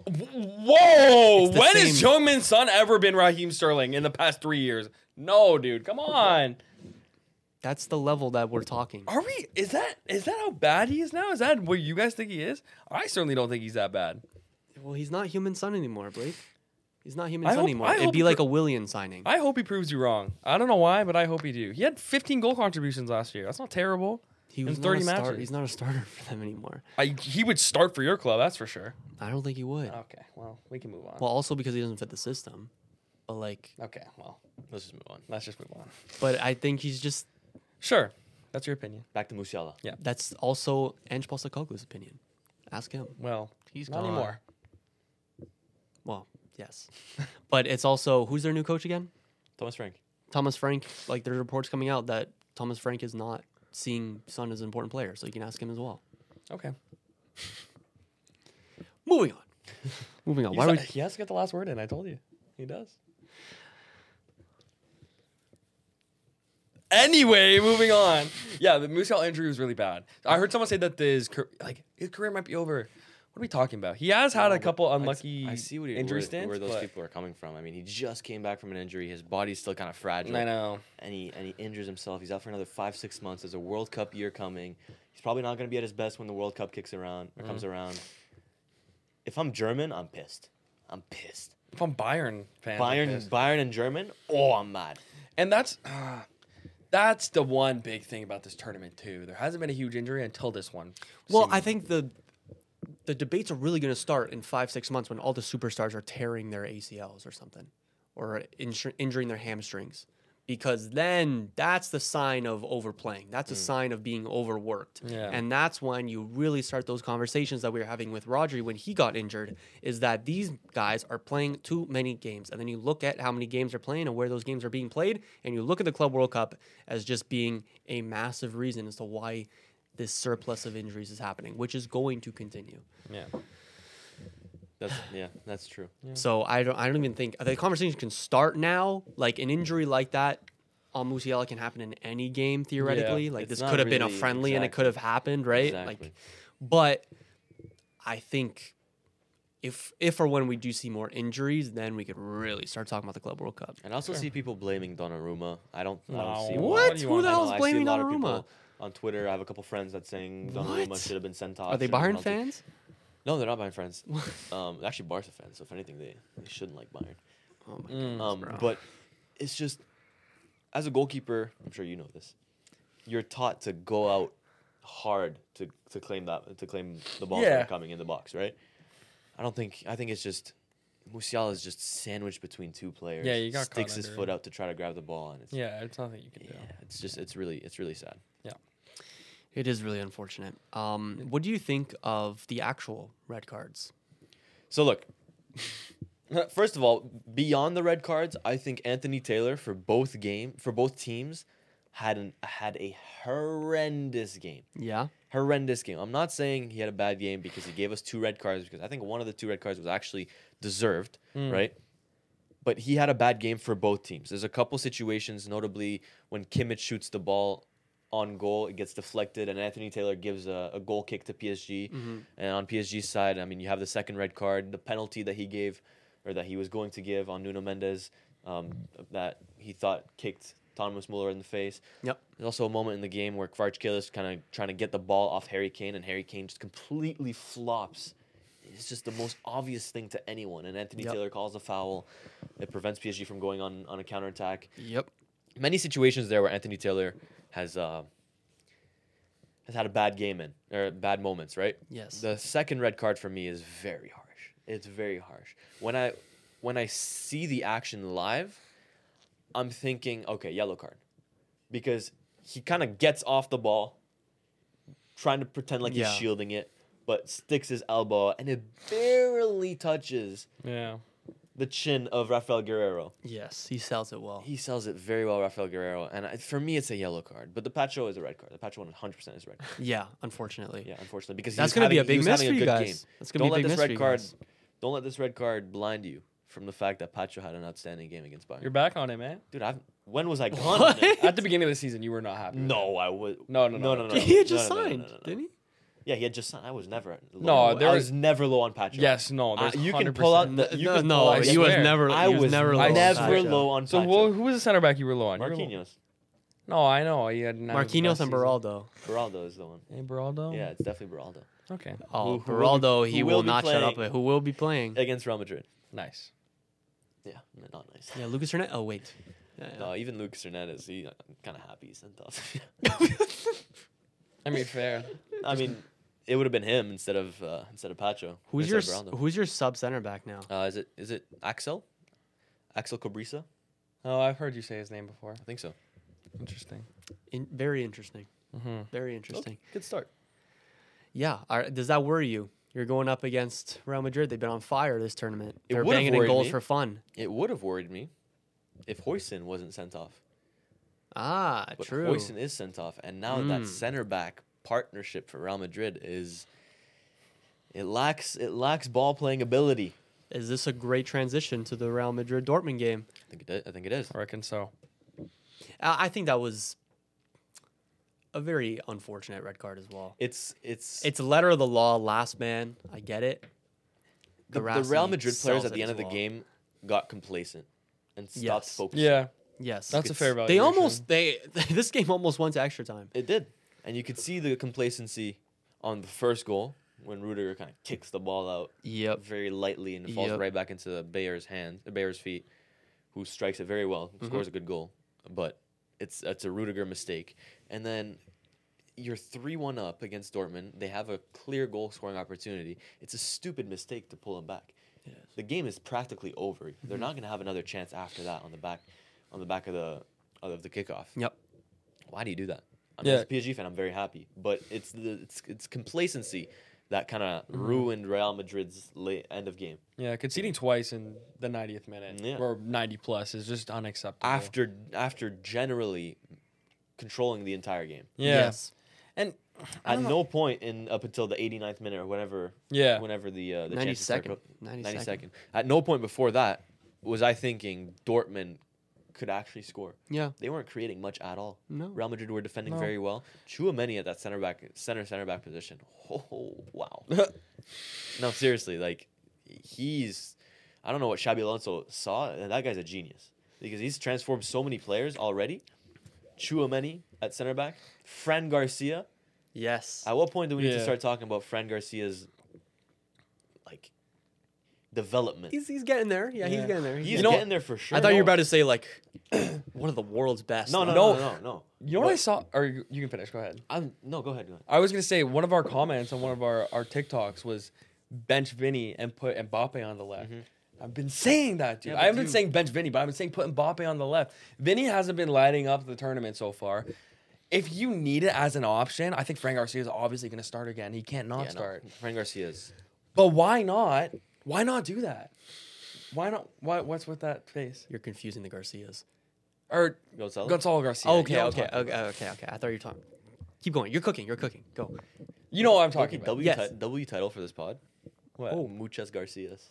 Whoa! It's the When has same- Heung-Min Son ever been Raheem Sterling in the past three years? No, dude. Come on. That's the level that we're talking. Are we? Is that is that how bad he is now? Is that what you guys think he is? I certainly don't think he's that bad. Well, he's not human son anymore, Blake. He's not human I son hope- anymore. I It'd hope be he like pro- a Willian signing. I hope he proves you wrong. I don't know why, but I hope he do. He had fifteen goal contributions last year. That's not terrible. he in was thirty not a star- matches. He's not a starter for them anymore. I, he would start for your club, that's for sure. I don't think he would. Okay, well, we can move on. Well, also because he doesn't fit the system. But like, okay, well, Let's just move on. let's just move on. but I think he's just. Sure, that's your opinion. Back to Musiala. That's also Ange Postecoglou's opinion. Ask him. Well, He's not gone. anymore. Well, yes, but it's also who's their new coach again? Thomas Frank. Thomas Frank. Like there's reports coming out that Thomas Frank is not seeing Son as an important player, so you can ask him as well. Okay. Moving on. Moving on. He's Why not- would he has to get the last word in. I told you. He does. Anyway, moving on. Yeah, the Musiala injury was really bad. I heard someone say that his car- like his career might be over. What are we talking about? He has had No, a but couple I- unlucky I see what he, injury where, stints. where those but- people are coming from. I mean, he just came back from an injury. His body's still kind of fragile. I know. And he and he injures himself. He's out for another five, six months. There's a World Cup year coming. He's probably not going to be at his best when the World Cup kicks around or comes around. If I'm German, I'm pissed. I'm pissed. If I'm Bayern fan, I'm Bayern, pissed. Bayern, and German. Oh, I'm mad. And that's uh, that's the one big thing about this tournament too. There hasn't been a huge injury until this one. Well, I seemingly. think the the debates are really going to start in five, six months when all the superstars are tearing their A C Ls or something, or injur- injuring their hamstrings, because then that's the sign of overplaying. That's a sign of being overworked, Yeah. and that's when you really start those conversations that we were having with Rodri when he got injured. Is that these guys are playing too many games, and then you look at how many games they're playing and where those games are being played, and you look at the Club World Cup as just being a massive reason as to why this surplus of injuries is happening, which is going to continue. yeah. That's yeah, that's true. So I don't I don't even think the conversation can start now. Like an injury like that, on Musiala can happen in any game theoretically. Like It's this not could have been a really- friendly and it could exactly. have happened, right? Exactly. Like, but I think if if or when we do see more injuries, then we could really start talking about the Club World Cup. And I also see people blaming Donnarumma. I don't, I No. don't see What? why. do you Who want? the I know, hell's I see a blaming lot of Donnarumma? people on Twitter. I have a couple friends that saying Donnarumma What? should have been sent off. Are they should have been Bayern penalty. fans? No, they're not Bayern fans. um, actually, Barca fans. So if anything, they, they shouldn't like Bayern. Oh my Mm. god. Um, bro. but it's just, as a goalkeeper, I'm sure you know this. You're taught to go out hard to, to claim that to claim the balls that Yeah. are coming in the box, right? I don't think. I think it's just Musiala is just sandwiched between two players. Yeah, you got sticks caught his under foot it. out to try to grab the ball, and it's Yeah, it's nothing you can yeah, do. it's just it's really it's really sad. It is really unfortunate. Um, what do you think of the actual red cards? So look, first of all, beyond the red cards, I think Anthony Taylor for both game for both teams had an had a horrendous game. Yeah. Horrendous game. I'm not saying he had a bad game because he gave us two red cards, because I think one of the two red cards was actually deserved, right? But he had a bad game for both teams. There's a couple situations, notably when Kimmich shoots the ball on goal, it gets deflected, and Anthony Taylor gives a, a goal kick to P S G. And on P S G's side, I mean, you have the second red card, the penalty that he gave, or that he was going to give on Nuno Mendes, um, that he thought kicked Thomas Muller in the face. Yep. There's also a moment in the game where Kvaratskhelia is kind of trying to get the ball off Harry Kane, and Harry Kane just completely flops. It's just the most obvious thing to anyone, and Anthony Yep. Taylor calls a foul. It prevents P S G from going on, on a counterattack. Yep. Many situations there where Anthony Taylor has uh, has had a bad game in, or bad moments, right? Yes. The second red card for me is very harsh. It's very harsh. When I when I see the action live, I'm thinking, okay, yellow card. Because he kind of gets off the ball, trying to pretend like Yeah. he's shielding it, but sticks his elbow, and it barely touches Yeah. the chin of Rafael Guerrero. Yes, he sells it well. He sells it very well, Rafael Guerrero. And I, for me, it's a yellow card. But the Pacho is a red card. The Pacho one hundred percent is a red card. Yeah, unfortunately. Yeah, unfortunately. Because he That's was gonna be having- a he big was miss having for a you good guys. game. That's gonna Don't be a let big this miss for red you card. guys. Don't let this red card blind you from the fact that Pacho had an outstanding game against Bayern. You're back on it, man. Dude, I've, when was I gone? on it? At the beginning of the season, you were not happy. with it. No, I was. No, no, no, no, no, no. no. He had just no, no, no, signed, no, no, no. didn't he? Yeah, he had just signed. I was never. Low No, on, there I was- was never low on Pacho. Yes, no. Uh, There's you can one hundred pull out percent. the. You no, can no, pull out, he was swear. never. I he was, was never. low on never Pacho. low on So Pacho. who, who was the center back you were low on? You were low- Marquinhos. No, I know. He had not his Marquinhos best and season. Beraldo. Beraldo is the one. Hey, Beraldo? Yeah, it's definitely Beraldo. Okay. Oh, Who- who will be- Beraldo, he who will, will be not shut up. playing- Who will be playing? Against Real Madrid. Nice. Yeah, not nice. Yeah, Lucas Hernandez. Oh wait. Yeah, yeah. No, even Lucas Hernandez, he, I'm kind of happy he's sent off. I mean, fair. I mean, it would have been him instead of uh, instead of Pacho. Who's your instead s- of Beraldo. Who's your sub center back now? Uh, is it is it Axel? Axel Cobrisa? Oh, I've heard you say his name before. I think so. Interesting. In, very interesting. Mm-hmm. Very interesting. Okay, good start. Yeah. Are, does that worry you? You're going up against Real Madrid. They've been on fire this tournament. It They're would've banging in worried goals me. for fun. It would have worried me if Hoyson wasn't sent off. Ah, But true. Hoyson is sent off, and now that Mm. center back partnership for Real Madrid is it lacks it lacks ball playing ability. Is this a great transition to the Real Madrid Dortmund game? I think it is. I think it is. I reckon so. I I think that was a very unfortunate red card as well. It's it's It's letter of the law, last man. I get it. the, the Guirassy Real Madrid players sells at it the end as of the well. game got complacent and stopped Yes. focusing. Yeah, Yes, that's a could fair s- value. they almost they this game almost went to extra time. It did. And you could see the complacency on the first goal when Rudiger kind of kicks the ball out Yep. very lightly and it falls Yep. right back into Bayer's hand, Bayer's feet, who strikes it very well, Mm-hmm. scores a good goal. But it's it's a Rudiger mistake. And then you're three one up against Dortmund. They have a clear goal scoring opportunity. It's a stupid mistake to pull them back. The game is practically over. Mm-hmm. They're not going to have another chance after that on the back on the back of the of the kickoff. Yep. Why do you do that? I mean, Yeah. as a P S G fan, I'm very happy, but it's the it's it's complacency that kind of Mm-hmm. ruined Real Madrid's late end of game. Yeah, conceding twice in the ninetieth minute Yeah. or ninety plus is just unacceptable. After after generally controlling the entire game, yeah, Yes. and I at don't know. no point in up until the eighty-ninth minute or whenever, Yeah. whenever the uh, the chances ninety-second. start go- ninety-second. ninety-second. At no point before that was I thinking Dortmund could actually score. Yeah. They weren't creating much at all. No. Real Madrid were defending No. very well. Chouameni at that center back, center center back position. Oh wow. No, seriously, like he's. I don't know what Xabi Alonso saw. And that guy's a genius because he's transformed so many players already. Chouameni at center back, Fran Garcia. Yes. At what point do we need to Yeah. start talking about Fran Garcia's like development? He's he's getting there. Yeah, he's Yeah. getting there. He's He's know- getting there for sure. I thought you were No. about to say like one of the world's best. No, no, Like, no, No. no, no, no. You know what I But saw? Or you you can finish. Go ahead. I'm no. Go ahead. Go ahead. I was gonna say one of our comments on one of our, our TikToks was bench Vinny and put Mbappe on the left. I've been saying that, dude. Yeah, I haven't but been dude- saying bench Vinny, but I've been saying put Mbappe on the left. Vinny hasn't been lighting up the tournament so far. If you need it as an option, I think Fran Garcia is obviously going to start again. He can't not Yeah, no, start. Fran Garcia's. But why not? Why not do that? Why not? Why, what's with that face? You're confusing the Garcias. Or Gonzalo? Gonzalo Garcia. okay, You know what okay, I'm talking okay, about. okay, okay. I thought you were talking. Keep going. You're cooking. You're cooking. Go. You know what I'm Okay, talking about. W, Yes. ti- w title for this pod. What? Oh, Muchas Garcias.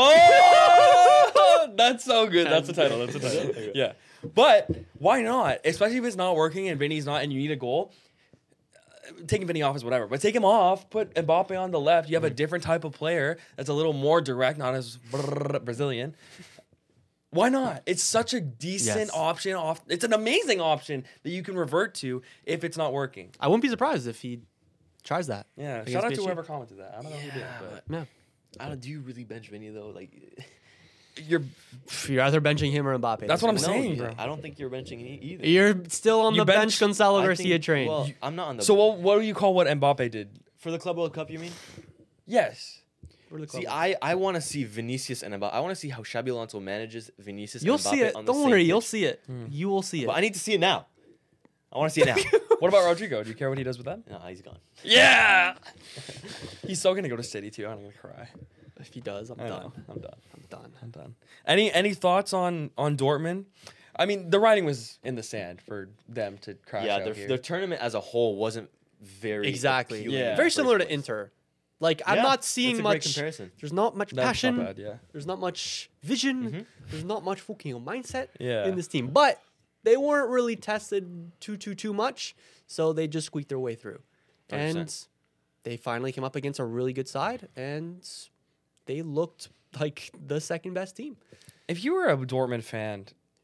Oh, that's so good. That's the title. That's the title. Okay. Yeah, but why not? Especially if it's not working and Vinny's not, and you need a goal. Uh, Taking Vinny off is whatever, but take him off. Put Mbappe on the left. You have a different type of player that's a little more direct, not as Brazilian. Why not? It's such a decent Yes. option. Off, it's an amazing option that you can revert to if it's not working. I wouldn't be surprised if he tries that. Yeah. Against Shout out P S to G. whoever commented that. I don't know who did, but Yeah. I don't. Do you really bench Vinny though? Like, you're. You're either benching him or Mbappe. That's what I'm no, saying, yeah, bro. I don't think you're benching e- either. You're still on You the bench, bench- Gonzalo I Garcia think- train. Well, I'm not on the. So what? What do you call what Mbappe did? for the Club World Cup, you mean? Yes. See, I, I want to see Vinicius and Mbappe. I want to see how Xabi Alonso manages Vinicius. You'll and Mbappe see it. On the Don't same worry. pitch. You'll see it. You will see it. But I need to see it now. I want to see it now. What about Rodrigo? Do you care what he does with them? No, he's gone. Yeah. He's so gonna go to City too. I'm gonna cry. if he does, I'm I done. know. I'm done. I'm done. I'm done. Any any thoughts on on Dortmund? I mean, the writing was in the sand for them to crash Yeah, out their, here. their tournament as a whole wasn't very Exactly. appealing Yeah. in the Very first similar to place. Inter. Like I'm Yeah, not that's seeing a great much. comparison. There's not much That's passion. not bad, yeah. There's not much vision. There's not much fucking mindset Yeah. in this team. But they weren't really tested too too too much, so they just squeaked their way through. one hundred And percent. they finally came up against a really good side, and they looked like the second best team. If you were a Dortmund fan,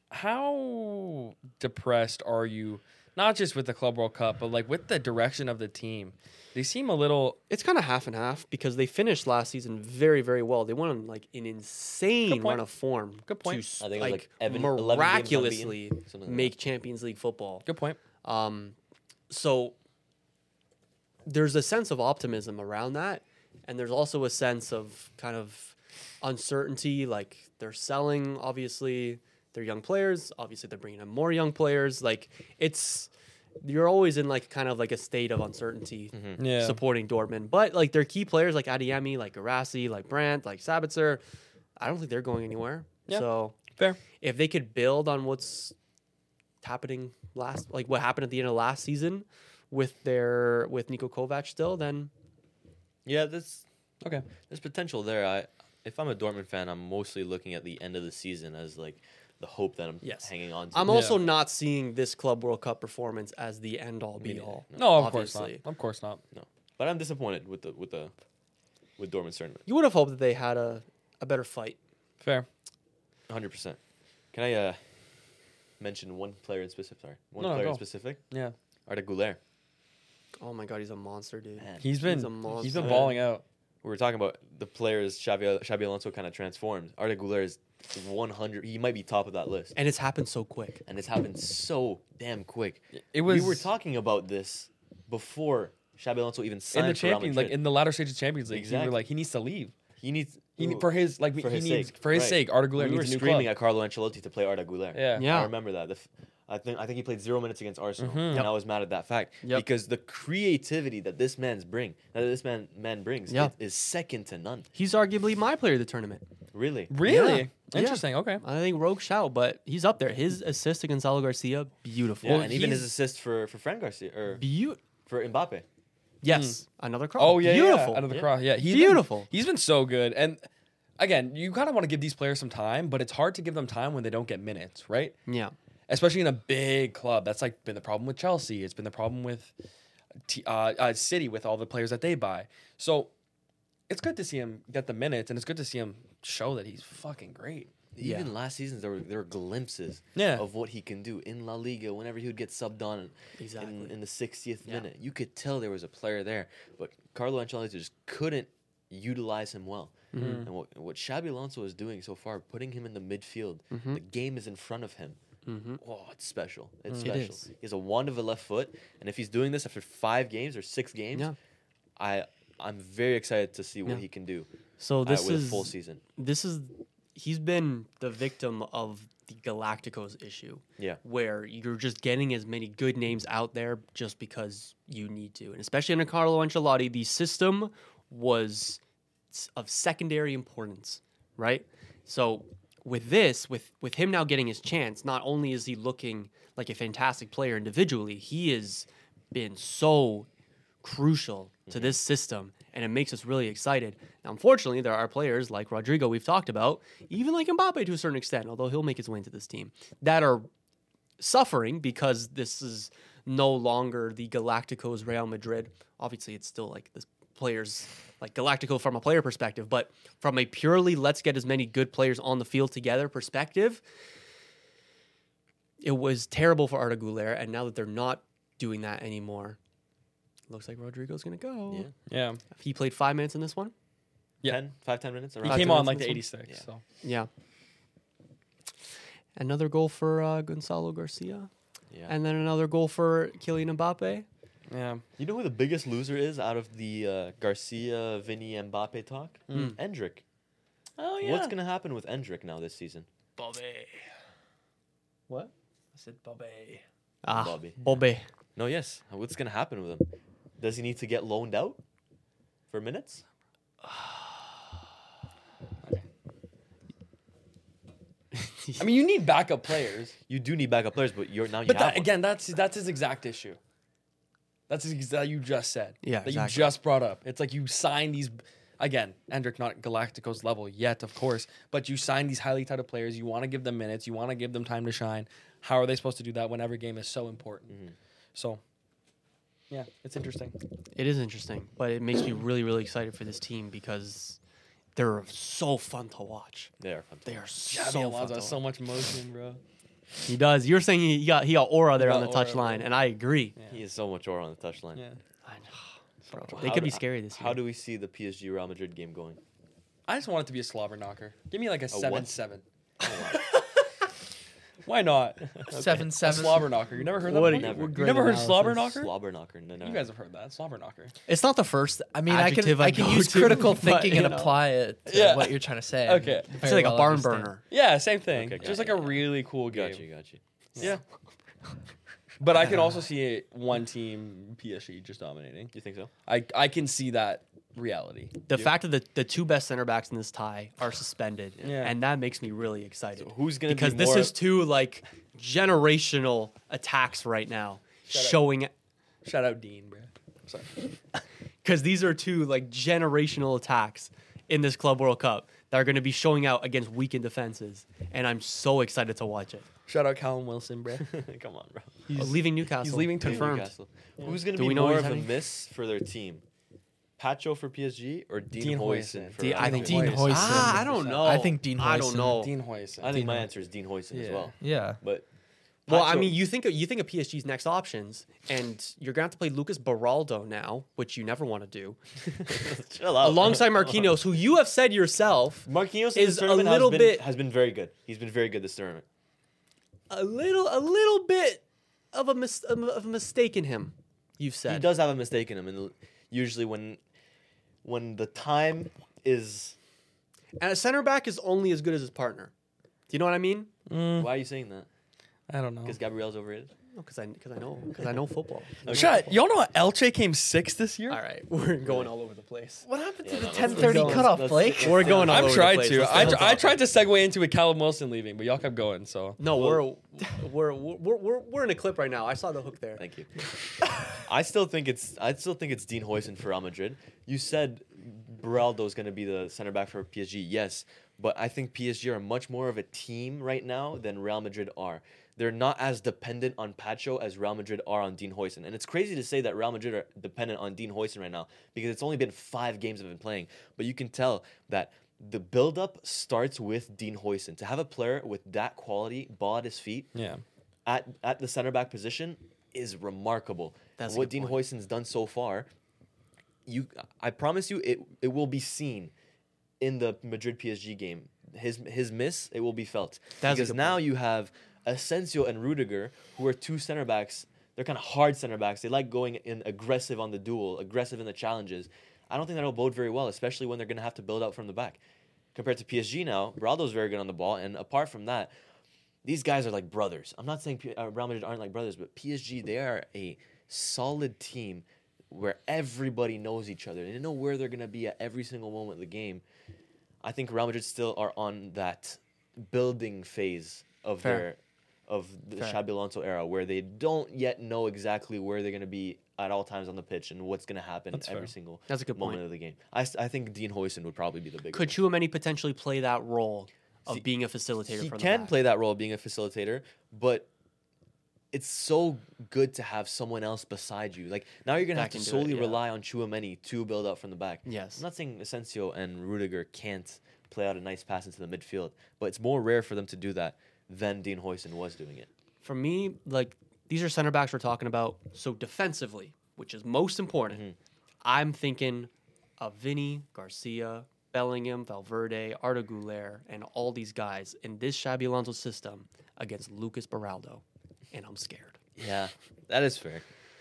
how depressed are you? Not just with the Club World Cup, but like with the direction of the team. They seem a little. It's kind of half and half because they finished last season very, very well. They went on like an insane Good point. run of form. Good point. To I think it was like, like Evan- eleven games unbeaten, miraculously something like make Champions League football. Good point. Um, so there's a sense of optimism around that, and there's also a sense of kind of uncertainty. Like they're selling, obviously, they're young players. Obviously, they're bringing in more young players. Like it's you're always in like kind of like a state of uncertainty Yeah. supporting Dortmund. But like their key players like Adeyemi, like Garassi, like Brandt, like Sabitzer, I don't think they're going anywhere. Yeah. So Fair. if they could build on what's happening last, like what happened at the end of last season with their with Niko Kovac still, then Yeah, there's Okay. there's potential there. I if I'm a Dortmund fan, I'm mostly looking at the end of the season as like the hope that I'm Yes. hanging on to. I'm also not seeing this Club World Cup performance as the end all be neither. all. No, of course obviously. not. Of course not. no, but I'm disappointed with the with the with Dortmund's tournament. You would have hoped that they had a, a better fight. Fair. one hundred percent. Can I uh, mention one player in specific? Sorry, one No, no, player in go. specific. Yeah. Arda Güler. Oh my god, he's a monster, dude. Man, He's been He's a he's monster. been balling out. we were talking about the players Xabi, Xabi Alonso kind of transformed. Arda Güler is one hundred. He might be top of that list, And it's happened so quick. and it's happened so damn quick. It was we were talking about this before Xabi Alonso even in signed the for Real Champions, like Madrid. in the latter stage of Champions League. We Exactly. were like, he needs to leave. he needs He Ooh, for his like for he his needs sake. for his Right. sake. Arda Güler we were needs a new screaming club. at Carlo Ancelotti to play Arda Güler. Yeah. Yeah. I remember that. The f- I think I think he played zero minutes against Arsenal, Mhm. and Yep. I was mad at that fact Yep. because the creativity that this man's bring that this man man brings Yeah. is, is second to none. He's arguably my player of the tournament. Really, Really Yeah. interesting. Okay. I think rogue shout, but he's up there. His assist to Gonzalo Garcia, beautiful. yeah, and even he's- his assist for for Fran Garcia or Beau- for Mbappe. yes, another cross. Oh yeah, beautiful. Yeah, out of the Yeah. cross. Yeah, he's Beautiful. Been, he's been so good, and again, you kind of want to give these players some time, but it's hard to give them time when they don't get minutes, right? Yeah. Especially in a big club. That's like been the problem with Chelsea. It's been the problem with T- uh, uh, City with all the players that they buy. So it's good to see him get the minutes, and it's good to see him show that he's fucking great. Even Yeah. last season, there were there were glimpses Yeah. of what he can do in La Liga. Whenever he would get subbed on in, Exactly. in the sixtieth Yeah. minute, you could tell there was a player there. But Carlo Ancelotti just couldn't utilize him well. Mm-hmm. And what what Xabi Alonso is doing so far, putting him in the midfield, Mm-hmm. the game is in front of him. Oh, it's special. It's Mm. It special. is. He has a wand of a left foot, and if he's doing this after five games or six games, Yeah. I I'm very excited to see what Yeah. he can do So uh, this with is a full season. This is he's been the victim of the Galacticos issue. Yeah. Where you're just getting as many good names out there just because you need to. And especially under Carlo Ancelotti, the system was s- of secondary importance, right? So with this, with with him now getting his chance, not only is he looking like a fantastic player individually, he has been so crucial to this system, and it makes us really excited. Now, unfortunately, there are players like Rodrigo we've talked about, even like Mbappe to a certain extent, although he'll make his way into this team, that are suffering because this is no longer the Galacticos Real Madrid. Obviously, it's still like this players like Galactico from a player perspective, but from a purely let's get as many good players on the field together perspective, it was terrible for Arda Güler, and now that they're not doing that anymore, looks like Rodrigo's gonna go. Yeah. Yeah. He played five minutes in this one. Yeah. Ten, five, ten minutes. He around Five came minutes on like in the this one? eighty-six. Yeah. So Yeah. Another goal for uh, Gonzalo Garcia, Yeah. and then another goal for Kylian Mbappe. yeah. You know who the biggest loser is out of the uh, Garcia, Vinny, Mbappe talk? Mm. Endrick. Oh yeah. What's gonna happen with Endrick now this season? Bobby. What? I said Bobby. Ah, Bobby. Bobby. No, yes. What's gonna happen with him? Does he need to get loaned out for minutes? I mean, you need backup players. You do need backup players, but you're now you But have that, one. again, that's that's his exact issue. That's exactly you just said. Yeah, that exactly. you just brought up. It's like you sign these. Again, Endrick not Galacticos level yet, of course, but you sign these highly touted players. You want to give them minutes. You want to give them time to shine. How are they supposed to do that when every game is so important? Mm-hmm. So, yeah, it's interesting. It is interesting, but it makes me really, really excited for this team because they're so fun to watch. They are fun. They are Xabi so fun Alonso to has watch. so much motion, bro. He does. You're saying he got he got aura there He on the got touch aura, line, bro. and I agree. He has so much aura on the touchline. Yeah. I know. Bro, How they could be do- scary this year. How do we see the P S G Real Madrid game going? I just want it to be a slobber knocker. Give me like a what? seven seven. Why not? Seven A seven. slobber knocker. You never heard that? What one? a- Never. what You great never heard analysis. slobber knocker? Slobber knocker. No, no. You guys have heard that. Slobber knocker. It's not the first. I mean, I can adjective I can go use to, critical but, thinking you and know. apply it to Yeah. what you're trying to say. Okay. I It's very like a well barn understand. burner. Yeah, same thing. Okay, Just got like you. a really cool game. Got you, got you. Yeah. But I can also see it one team P S G just dominating. You think so? I I can see that reality. The fact that the, the two best center backs in this tie are suspended, Yeah. and that makes me really excited. So who's gonna be because this more- is two like generational attacks right now, Shut up. showing Shout out Dean, bro. Sorry. because these are two like generational attacks in this Club World Cup that are going to be showing out against weakened defenses, and I'm so excited to watch it. Shout out Callum Wilson, bro. Come on, bro. He's leaving Newcastle. leaving too. confirmed. Newcastle. Who's gonna Do be we know more he's of a heading? miss for their team? Pacho for P S G or Dean, Dean Huijsen Huijsen. for Dean- Real I think Madrid? Dean Huijsen. Ah, I don't know. I think Dean I don't Huijsen. know. Dean Huijsen. I think Dean my Huijsen. answer is Dean Huijsen as well. Yeah. But Well, I Pacho- mean, you think you think of P S G's next options, and you're going to have to play Lucas Baraldo now, which you never want to do, chill out. alongside Marquinhos, who you have said yourself Marquinhos in is this a tournament little has been, bit- has been very good. He's been very good this tournament. a little a little bit of a mis- of a mistake in him. You've said He does have a mistake in him, and usually when when the time is, and a center back is only as good as his partner. Do you know what I mean? why are you saying that? I don't know. Because Gabriel's overrated. Because I because I know because I know football. Shut. Y'all know Elche came sixth this year? All right, we're going all over the place. What happened to Yeah, the no, let's- ten let's thirty go. cutoff, Let's- Blake? let's- We're going all I've over the tried place. to. Let's I, stay tr- on I topic. tried to segue into it Callum Wilson leaving, but y'all kept going, so. No, we're, we're we're we're we're in a clip right now. I saw the hook there. Thank you. I still think it's I still think it's Dean Huijsen for Real Madrid. You said Beraldo is going to be the center back for P S G. Yes, but I think P S G are much more of a team right now than Real Madrid are. They're not as dependent on Pacho as Real Madrid are on Dean Huijsen. And it's crazy to say that Real Madrid are dependent on Dean Huijsen right now because it's only been five games they've been playing. But you can tell that the build-up starts with Dean Huijsen. To have a player with that quality, ball at his feet, Yeah. at, at the center back position is remarkable. That's a what good Dean point. Huijsen's done so far, you, I promise you, it it will be seen in the Madrid P S G game. His his miss, it will be felt. That's a because good now point. you have Asensio and Rudiger, who are two center backs. They're kind of hard center backs. They like going in aggressive on the duel, aggressive in the challenges. I don't think that'll bode very well, especially when they're going to have to build out from the back. Compared to P S G now, Beraldo's very good on the ball, and apart from that, these guys are like brothers. I'm not saying P- uh, Real Madrid aren't like brothers, but P S G, they are a solid team where everybody knows each other. They know where they're going to be at every single moment of the game. I think Real Madrid still are on that building phase of Fair. their of the Fair. Xabi Alonso era, where they don't yet know exactly where they're going to be at all times on the pitch and what's going to happen That's every fair. single That's a good moment point. of the game. I, s- I think Dean Huijsen would probably be the bigger Could one. Chouameni potentially play that role of See, being a facilitator He from the can back? play that role of being a facilitator, but it's so good to have someone else beside you. Like now you're gonna That have to can do it, solely yeah. rely on Chouameni to build up from the back. Yes. I'm not saying Asensio and Rudiger can't play out a nice pass into the midfield, but it's more rare for them to do that than Dean Huijsen was doing it. For me, like these are center backs we're talking about. So defensively, which is most important, Mm-hmm. I'm thinking of Vinny, Garcia, Bellingham, Valverde, Arda Güler, and all these guys in this Xabi Alonso system against Lucas Beraldo, and I'm scared. Yeah, that is fair.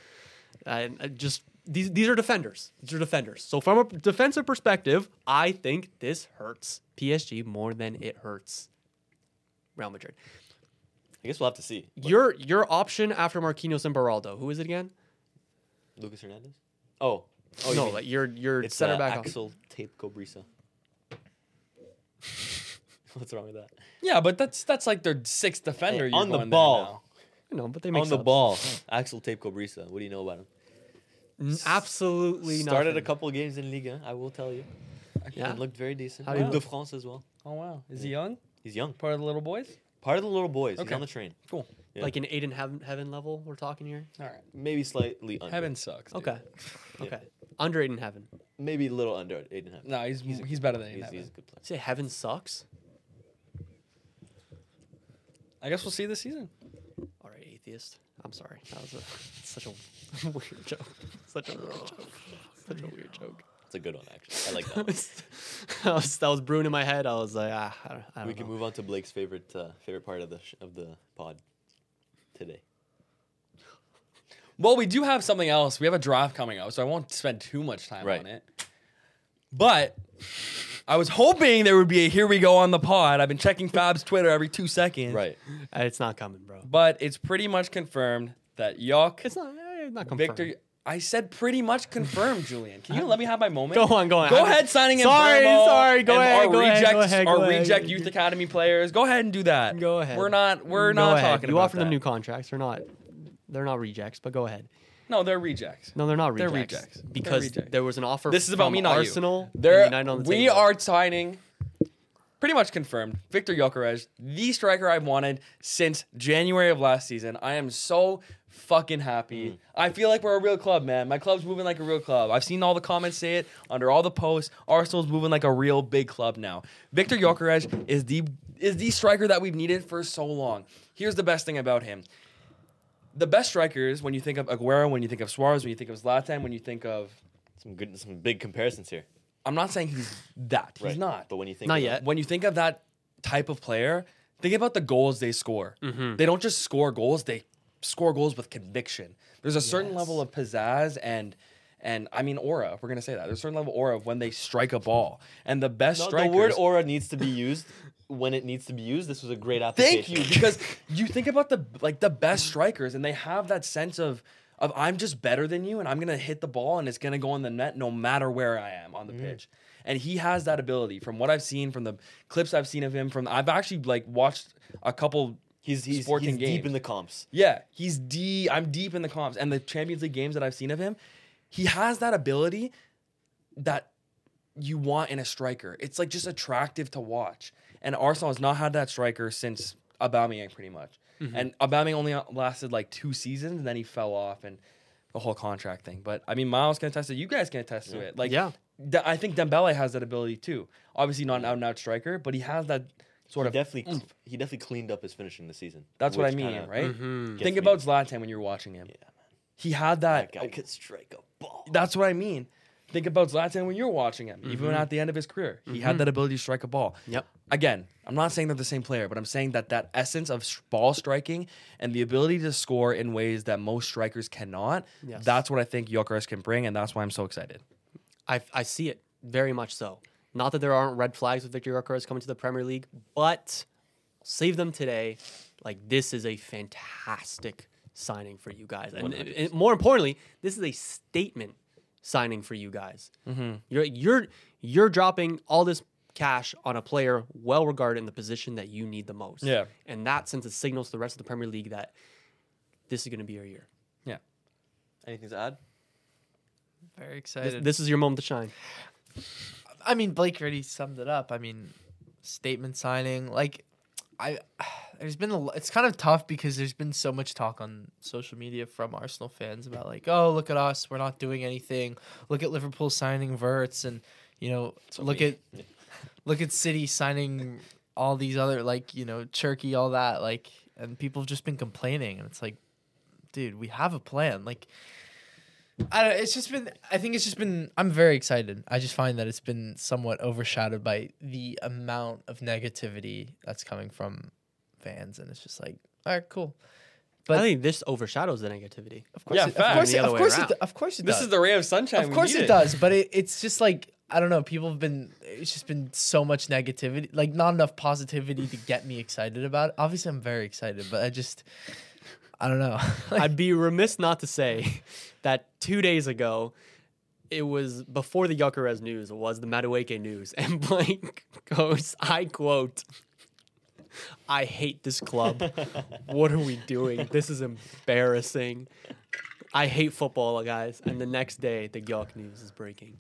And I just these these are defenders. These are defenders. So from a defensive perspective, I think this hurts P S G more than it hurts Real Madrid. I guess we'll have to see. But Your your option after Marquinhos and Beraldo, who is it again? Lucas Hernandez? Oh. Oh, you no, mean- like your your it's center uh, back. Axel Tape Cobrisa. What's wrong with that? Yeah, but that's that's like their sixth defender. Hey, you're on the going there ball. now. No, but they make On the subs. ball, Axel Tape Cobrisa. What do you know about him? N- Absolutely Started nothing. a couple of games in Liga, I will tell you. Yeah. And looked very decent. How do you- Coupe de France as well. Oh wow, is he young? He's young. Part of the little boys? Part of the little boys. He's Okay. on the train. Cool. Yeah. Like an Aiden heaven, heaven level we're talking here. All right. Maybe slightly under. Heaven sucks. dude. Okay. Okay. Under Aiden heaven. Maybe a little under Aiden Heaven. No, he's He's he's, a- better than He's, Heaven. he's a good player. Say heaven sucks. I guess we'll see this season. All right, atheist. I'm sorry. That was a, such a weird joke. Such a weird joke. Such a weird joke. It's a good one, actually. I like that one. that, was, that was brewing in my head. I was like, ah, I don't, I don't We know. can move on to Blake's favorite uh, favorite part of the sh- of the pod today. Well, we do have something else. We have a draft coming up, so I won't spend too much time Right. on it. But I was hoping there would be a here we go on the pod. I've been checking Fab's Twitter every two seconds. Right. Uh, It's not coming, bro. But it's pretty much confirmed that Yok, It's not, eh, not confirmed. Victor. I said pretty much confirmed, Julian. Can you let me have my moment? Go on, go on. Go I'm- ahead, signing in Sorry, Vermo sorry, go and ahead, Our go ahead, reject, go ahead, our go ahead. reject youth academy players. Go ahead and do that. Go ahead. We're not. We're Go not ahead. talking You about offer them that. new contracts. They're not. They're not rejects, but go ahead. No, they're rejects. No, they're not They're rejects. rejects. They're Because rejects. there was an offer. This is about from me, not Arsenal. you. There, and United on the we table. are signing. Pretty much confirmed. Victor Gyökeres, the striker I've wanted since January of last season. I am so fucking happy. Mm. I feel like we're a real club, man. My club's moving like a real club. I've seen all the comments say it under all the posts. Arsenal's moving like a real big club now. Victor Gyökeres is the is the striker that we've needed for so long. Here's the best thing about him. The best strikers, when you think of Aguero, when you think of Suarez, when you think of Zlatan, when you think of... Some good, some big comparisons here. I'm not saying he's that. Right. He's not. But when you think Not of yet. When you think of that type of player, think about the goals they score. They don't just score goals, they score goals with conviction. There's a certain Yes. level of pizzazz and and I mean aura, if we're gonna say that. There's a certain level of aura of when they strike a ball. And the best No, strikers the word aura needs to be used when it needs to be used. This was a great application. Thank you, because you think about the like the best strikers, and they have that sense of of I'm just better than you, and I'm gonna hit the ball, and it's gonna go in the net no matter where I am on the pitch. And he has that ability. From what I've seen, from the clips I've seen of him, from I've actually like watched a couple. he's he's, Sporting he's deep games. in the comps. Yeah, he's deep. I'm deep in the comps, and the Champions League games that I've seen of him, he has that ability that you want in a striker. It's like just attractive to watch. And Arsenal has not had that striker since Aubameyang, pretty much. Mm-hmm. And Aubameyang only lasted like two seasons, and then he fell off and the whole contract thing. But I mean, Miles can attest to it. You guys can attest yeah. to it. Like, yeah. De- I think Dembele has that ability too. Obviously, not an out and out striker, but he has that sort he of. Definitely, oomph. he definitely cleaned up his finishing this season. That's what I which mean, kinda right? Mm-hmm. Think me. about Zlatan when you're watching him. Yeah, man. He had that. That guy could strike a ball. That's what I mean. Think about Zlatan when you're watching him, mm-hmm. even at the end of his career. He mm-hmm. had that ability to strike a ball. Yep. Again, I'm not saying they're the same player, but I'm saying that that essence of sh- ball striking and the ability to score in ways that most strikers cannot, yes. that's what I think Gyökeres can bring, and that's why I'm so excited. I, I see it very much so. Not that there aren't red flags with Victor Gyökeres coming to the Premier League, but save them today. Like, this is a fantastic signing for you guys. And, and more importantly, this is a statement signing for you guys. Mm-hmm. You're you're you're dropping all this cash on a player well regarded in the position that you need the most. Yeah. And that sends a signal to the rest of the Premier League that this is going to be your year. Yeah. Anything to add? Very This, excited. this is your moment to shine. I mean, Blake already summed it up. I mean, statement signing. Like, I there's been a. lo- It's kind of tough because there's been so much talk on social media from Arsenal fans about like, oh, look at us, we're not doing anything. Look at Liverpool signing Verts, and you know, look me. at look at City signing all these other like you know, Turkey, all that. Like, and people have just been complaining, and it's like, dude, we have a plan. Like. I don't know, it's just been, I think it's just been, I'm very excited. I just find that it's been somewhat overshadowed by the amount of negativity that's coming from fans. And it's just like, all right, cool. But But I think this overshadows the negativity. of course, Yeah, it, of facts. course, The it, other of way course, around. it, of course it This does. is the ray of sunshine. Of we course need it does. But it, it's just like, I don't know, people have been, it's just been so much negativity, like not enough positivity to get me excited about it. Obviously, I'm very excited, but I just, I don't know. I'd be remiss not to say that two days ago, it was before the Gyökeres news, it was the Madueke news. And Blake goes, I quote, I hate this club. What are we doing? This is embarrassing. I hate football, guys. And the next day, the Gyök news is breaking.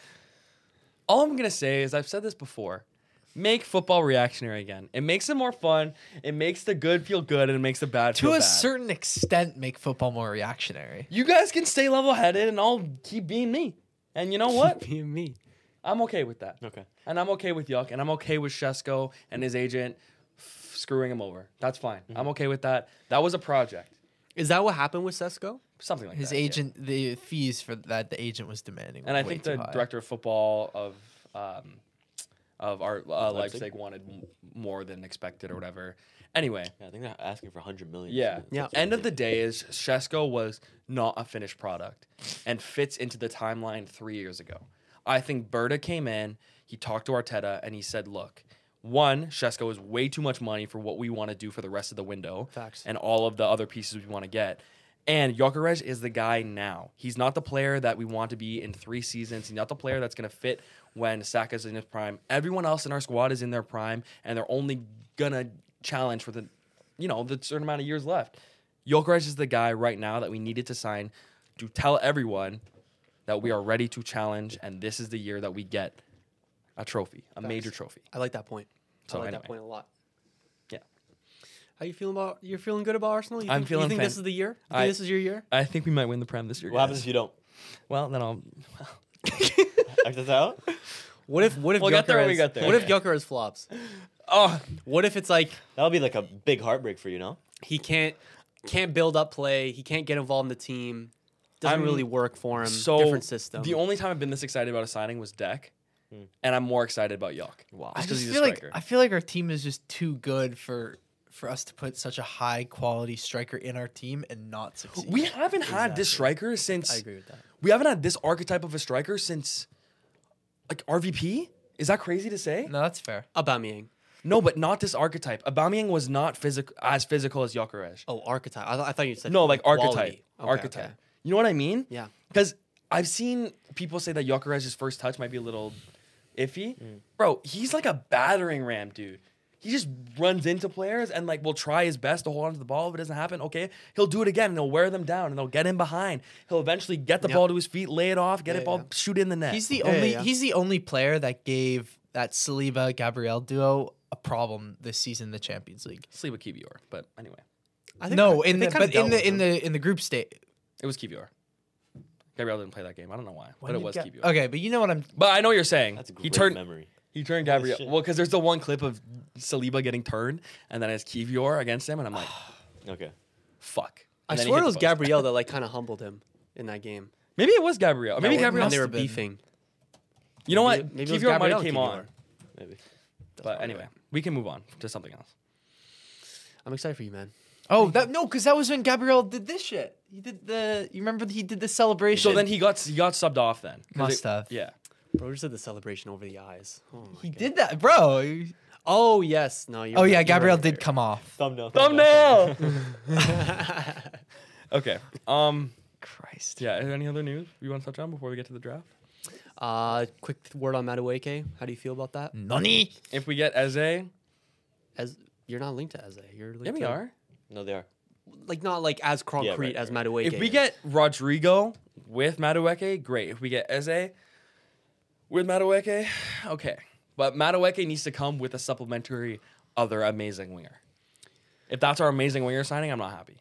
All I'm gonna say is I've said this before. Make football reactionary again. It makes it more fun. It makes the good feel good, and it makes the bad to feel a bad. certain extent, make football more reactionary. You guys can stay level headed, and I'll keep being me. And you know what? Being me. I'm okay with that. Okay. And I'm okay with Yuck, and I'm okay with Shesko and his agent f- screwing him over. That's fine. Mm-hmm. I'm okay with that. That was a project. Is that what happened with Sesko? Something like His that. yeah. agent, the fees for that the agent was demanding. And I were think way the too high. director of football of um, of our uh, Leipzig? Leipzig wanted m- more than expected or whatever. Anyway, Yeah, I think they're asking for one hundred million. yeah. so Yeah. that's End of the ridiculous. day is Shesko was not a finished product and fits into the timeline three years ago. I think Berta came in, he talked to Arteta, and he said, look, one, Shesko is way too much money for what we want to do for the rest of the window. Facts. And all of the other pieces we want to get. And Gyökeres is the guy now. He's not the player that we want to be in three seasons. He's not the player that's going to fit when Saka's in his prime. Everyone else in our squad is in their prime, and they're only going to challenge for the, you know, the certain amount of years left. Gyökeres is the guy right now that we needed to sign to tell everyone that we are ready to challenge, and this is the year that we get a trophy, a major trophy. I like that point. So I like anyway. that point a lot. Yeah. How you feeling about? You're feeling good about Arsenal? You I'm think, feeling You think fan- this is the year? You think I- this is your year? I think we might win the Prem this year. What happens guys. if you don't? Well, then I'll. Act this out? What if? What if? We'll get there when we Gyökeres- get there. What if Gyökeres flops? Oh, What if it's like That'll be like a big heartbreak for you, no? he can't can't build up play? He can't get involved in the team. Doesn't I'm- really work for him. so Different system. The only time I've been this excited about a signing was Deck, and I'm more excited about Yuck. wow. I 'cause just he's a feel like striker. I feel like our team is just too good for for us to put such a high quality striker in our team and not succeed. We haven't had this striker since. I agree with that. We haven't had this archetype of a striker since, like R V P. Is that crazy to say? No, that's fair. Aubameyang. No, but not this archetype. Aubameyang was not physical as physical as Gyökeres. Oh, archetype. I, th- I thought you said No, like quality. archetype. Okay, archetype. okay. You know what I mean? Yeah. Because I've seen people say that Gyökeres' first touch might be a little iffy. Mm. Bro, he's like a battering ram, dude. he just runs into players and like will try his best to hold on to the ball. If it doesn't happen, okay, he'll do it again and he'll wear them down and they'll get in behind. He'll eventually get the Yep. ball to his feet, lay it off, get Yeah, it ball, yeah. shoot it in the net. He's the Yeah, only yeah. he's the only player that gave that Saliba Gabriel duo a problem this season in the Champions League. Sleep with Kivior, but anyway, I think No, I- in they the kinda but in dealt the with in him. the in the group state. it was Kivior. Gabriel didn't play that game. I don't know why, but When it did was Ga- Kivior. Okay, but you know what I'm But I know what you're saying. That's a great he turned memory. he turned Gabriel. shit. Well, because there's the one clip of Saliba getting turned and then it's Kivior against him, and I'm like, Okay. fuck. I And then he swear hit it the was post. Gabrielle that like kind of humbled him in that game. Maybe it was Gabriel. Or maybe That Gabriel. when they were must have been. beefing. You know Maybe- what? maybe it was Kivior might Gabriel have came Kivior. on. Maybe. But probably anyway, right. we can move on to something else. I'm excited for you, man. Oh, that no, because that was when Gabriel did this shit. He did the. You remember he did the celebration. So then he got he got subbed off then. 'Cause Must it- have. Yeah. Bro just did the celebration over the eyes. Oh my he God. did that, bro. Oh yes, no. You're Oh right, yeah, you're Gabriel right, did right, come off. Thumbnail. Thumbnail. right. Okay. Um. Christ. Yeah. Is there any other news you want to touch on before we get to the draft? uh, quick word on Madueke. How do you feel about that? Nani? If we get Eze, As you're not linked to Eze. You're linked yeah, we to, are. No, they are. Like not like as concrete right, as right. Madueke. If we is. get Rodrigo with Madueke, great. If we get Eze with Madueke, okay. But Madueke needs to come with a supplementary other amazing winger. If that's our amazing winger signing, I'm not happy.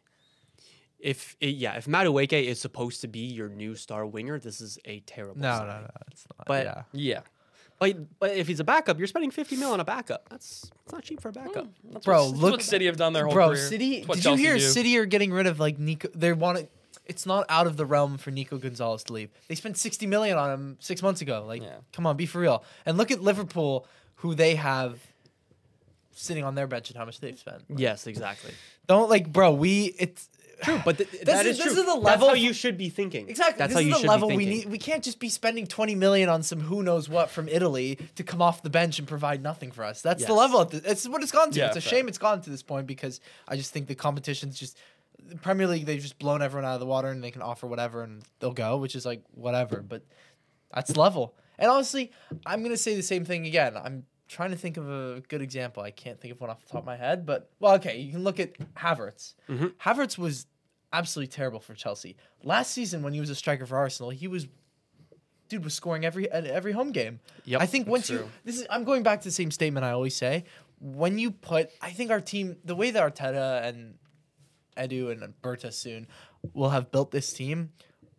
if it, yeah, if Madueke is supposed to be your new star winger, this is a terrible. No, signing. no, no. It's not. But- yeah. Yeah. But, but if he's a backup, you're spending fifty mil on a backup. That's it's not cheap for a backup. That's Bro, what, that's look- what City have done their whole Bro, career. City. That's what Did Chelsea you hear do. City are getting rid of like Nico? They want it. It's not out of the realm for Nico Gonzalez to leave. They spent sixty million on him six months ago. Like, Yeah. come on, be for real. And look at Liverpool, who they have sitting on their bench and how much they've spent. Yes, exactly. Don't like, bro. We it's True, but th- that is- is this true. is the That's level how f- you should be thinking. exactly. That's this how is you the should level be we thinking. need. We can't just be spending twenty million on some who knows what from Italy to come off the bench and provide nothing for us. That's the Yes. level. At the, it's what it's gone to. Yeah, it's a fair. shame it's gone to this point because I just think the competition's just. The Premier League, they've just blown everyone out of the water and they can offer whatever and they'll go, which is like whatever. But that's level. And honestly, I'm gonna say the same thing again. I'm trying to think of a good example. I can't think of one off the top of my head, but well, okay, you can look at Havertz. Mm-hmm. Havertz was absolutely terrible for Chelsea last season when he was a striker for Arsenal. He was, dude, was scoring every at every home game. Yep, I think that's once you true. this is I'm going back to the same statement I always say. When you put, I think our team, the way that Arteta and Edu and Berta soon will have built this team,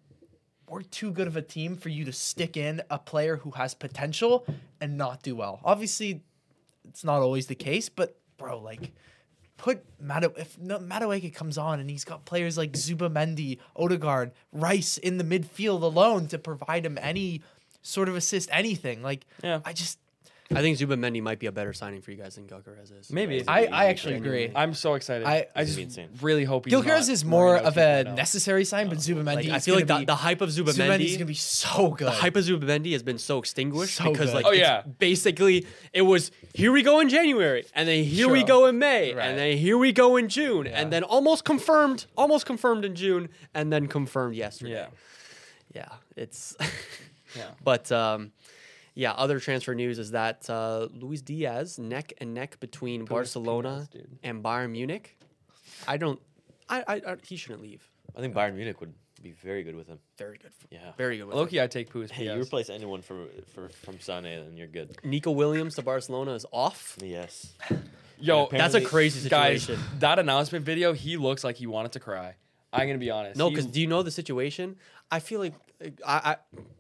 we're too good of a team for you to stick in a player who has potential and not do well. Obviously, it's not always the case, but bro, like, put Mado if no, Madueke comes on and he's got players like Zubamendi, Odegaard, Rice in the midfield alone to provide him any sort of assist, anything. Like, Yeah. I just, I think Zubamendi might be a better signing for you guys than Gyökeres is. Maybe. I, easy I actually genuinely. agree. I'm so excited. I- I, It's just gonna be insane. really hope he's Gyökeres not is more Mourinho of a 2.0. necessary sign, but Zubamendi. Like, I is feel like gonna the, be, the hype of Zubamendi is Zubamendi, gonna be so good. the hype of Zubamendi has been so extinguished So because good. like Oh, it's yeah. basically it was here we go in January and then here we Sure. go in May Right. and then here we go in June Yeah. and then almost confirmed, almost confirmed in June and then confirmed yesterday. Yeah. Yeah, it's Yeah. But um, yeah, other transfer news is that uh, Luis Diaz neck and neck between Barcelona P S, dude. and Bayern Munich. I don't. I, I, I he shouldn't leave. I think Bayern Munich would be very good with him. Very good. For, Yeah. Very good. With him. Loki, I take Poo's Hey, P S. you replace anyone for, for from Sane, and you're good. Nico Williams to Barcelona is off. Yes. Yo, And That's a apparently- crazy guys, situation. that announcement video, he looks like he wanted to cry. I'm gonna be honest. No, He- because do you know the situation? I feel like I, I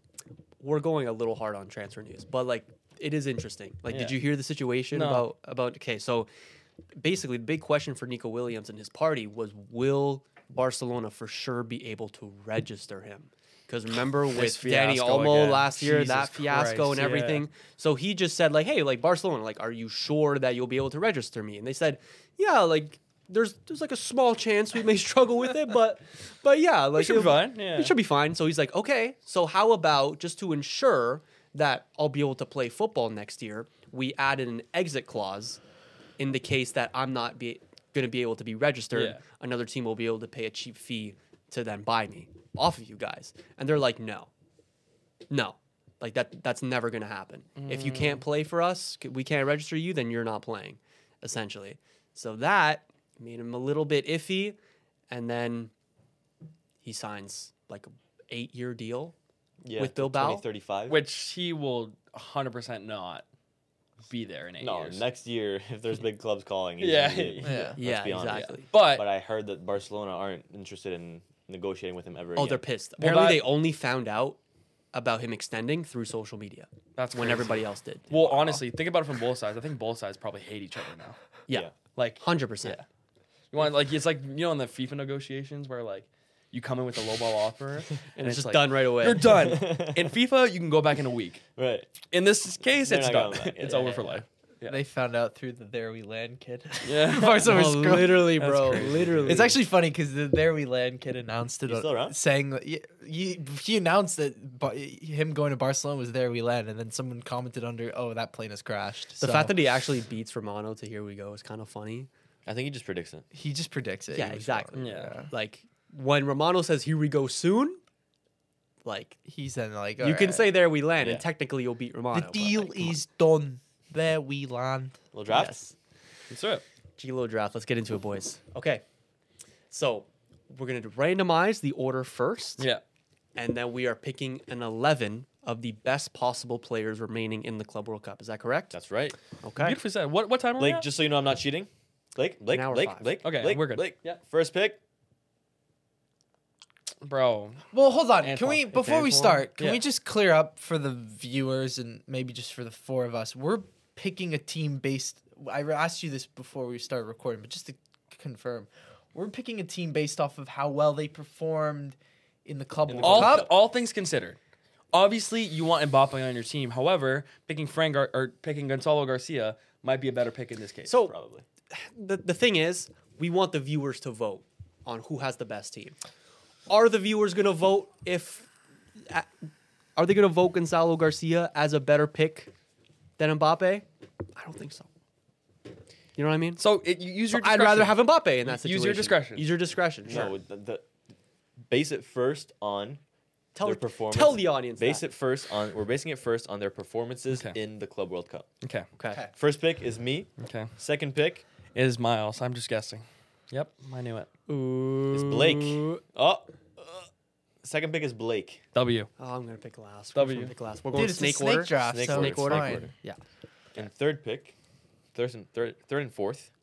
we're going a little hard on transfer news, but like it is interesting. Like, did Yeah. you hear the situation No. about about? Okay, so basically, the big question for Nico Williams and his party was, will Barcelona for sure be able to register him? Because remember with Danny fiasco Olmo again. last year, Jesus that fiasco Christ, and yeah. everything. So he just said like, hey, like Barcelona, like, are you sure that you'll be able to register me? And they said, yeah, like. There's there's like a small chance we may struggle with it, but but yeah, like should be it- fine, yeah. it should be fine. So he's like, okay, so how about just to ensure that I'll be able to play football next year, we added an exit clause in the case that I'm not be going to be able to be registered. Yeah. Another team will be able to pay a cheap fee to then buy me off of you guys, and they're like, no, no. Like that that's never going to happen. If you can't play for us, c- we can't register you, then you're not playing. essentially. So that made him a little bit iffy, and then he signs like a eight-year deal Yeah, with till Bilbao. twenty thirty-five. Which he will one hundred percent not be there in eight no, years. next year if there's big clubs calling. he's Yeah, gonna be- yeah. Yeah. Yeah, be honest. exactly. But, But I heard that Barcelona aren't interested in negotiating with him ever. Oh, again. they're pissed. Well, Apparently, that- they only found out about him extending through social media that's when crazy. everybody else did. Well, honestly, think about it from both sides. I think both sides probably hate each other now. Yeah, Yeah. Like, one hundred percent. yeah. You want like it's like you know in the FIFA negotiations where like you come in with a lowball offer And it's just like, done right away. You're done. In FIFA, you can go back in a week. Right. In this case, They're it's not done. going back. It's Yeah, over yeah, for yeah. life. Yeah. They found out through the There We Land kid. Yeah. Barca was No, scro- literally, That's bro. crazy. Literally. It's actually funny because the There We Land kid announced it, He's on- still around? saying that he, he, he announced that Bar- him going to Barcelona was There We Land, and then someone commented under, "Oh, that plane has crashed." the So fact that he actually beats Romano to Here We Go is kind of funny. I think he just predicts it. he just predicts it. Yeah, He was exactly. wrong. Yeah. Like when Romano says "Here we go soon," like He's then like, you can "Alright, say "There we land," Yeah. and technically you'll beat Romano. the but, deal like, come on. is done. There we land. Little draft. Yes. That's it. G-Lo draft. Let's get into it, boys. Okay. So we're gonna randomize the order first. Yeah. And then we are picking an eleven of the best possible players remaining in the Club World Cup. Is that correct? That's right. Okay. Beautifully said. What what time are we Blake, at? just so you know, I'm not cheating. Blake, Blake, An hour Blake, five. Blake. Okay, Blake, we're good. Blake. Yeah. First pick. Bro. Well, hold on. Antoine. Can we It's before we Antoine? start? Can Yeah. we just clear up for the viewers and maybe just for the four of us? We're picking a team based. I asked you this before we started recording, but just to confirm, we're picking a team based off of how well they performed in the Club World All Cup. all things considered. Obviously, you want Mbappe on your team. However, picking Frank Gar- or picking Gonzalo Garcia might be a better pick in this case. So Probably. the, the thing is, we want the viewers to vote on who has the best team. Are the viewers going to vote if... uh, Are they going to vote Gonzalo Garcia as a better pick than Mbappe? I don't think so. You know what I mean? So it, you use your. I'd rather discretion. have Mbappe in that Use situation. your discretion. Use your discretion. Sure. No, the, the base it first on tell, their performance. tell the audience Base that. it first on. We're basing it first on their performances Okay. in the Club World Cup. Okay. Okay. First pick is me. Okay. Second pick It is Miles. I'm just guessing. Yep, I knew it. is Blake. Oh. uh, second pick is Blake. W. Oh, I'm going to pick last. W. We're gonna pick last. We're going Dude, it's snake a snake order. draft, Snake so order. it's Snake order. fine. Yeah. And third pick, third and third, third and fourth,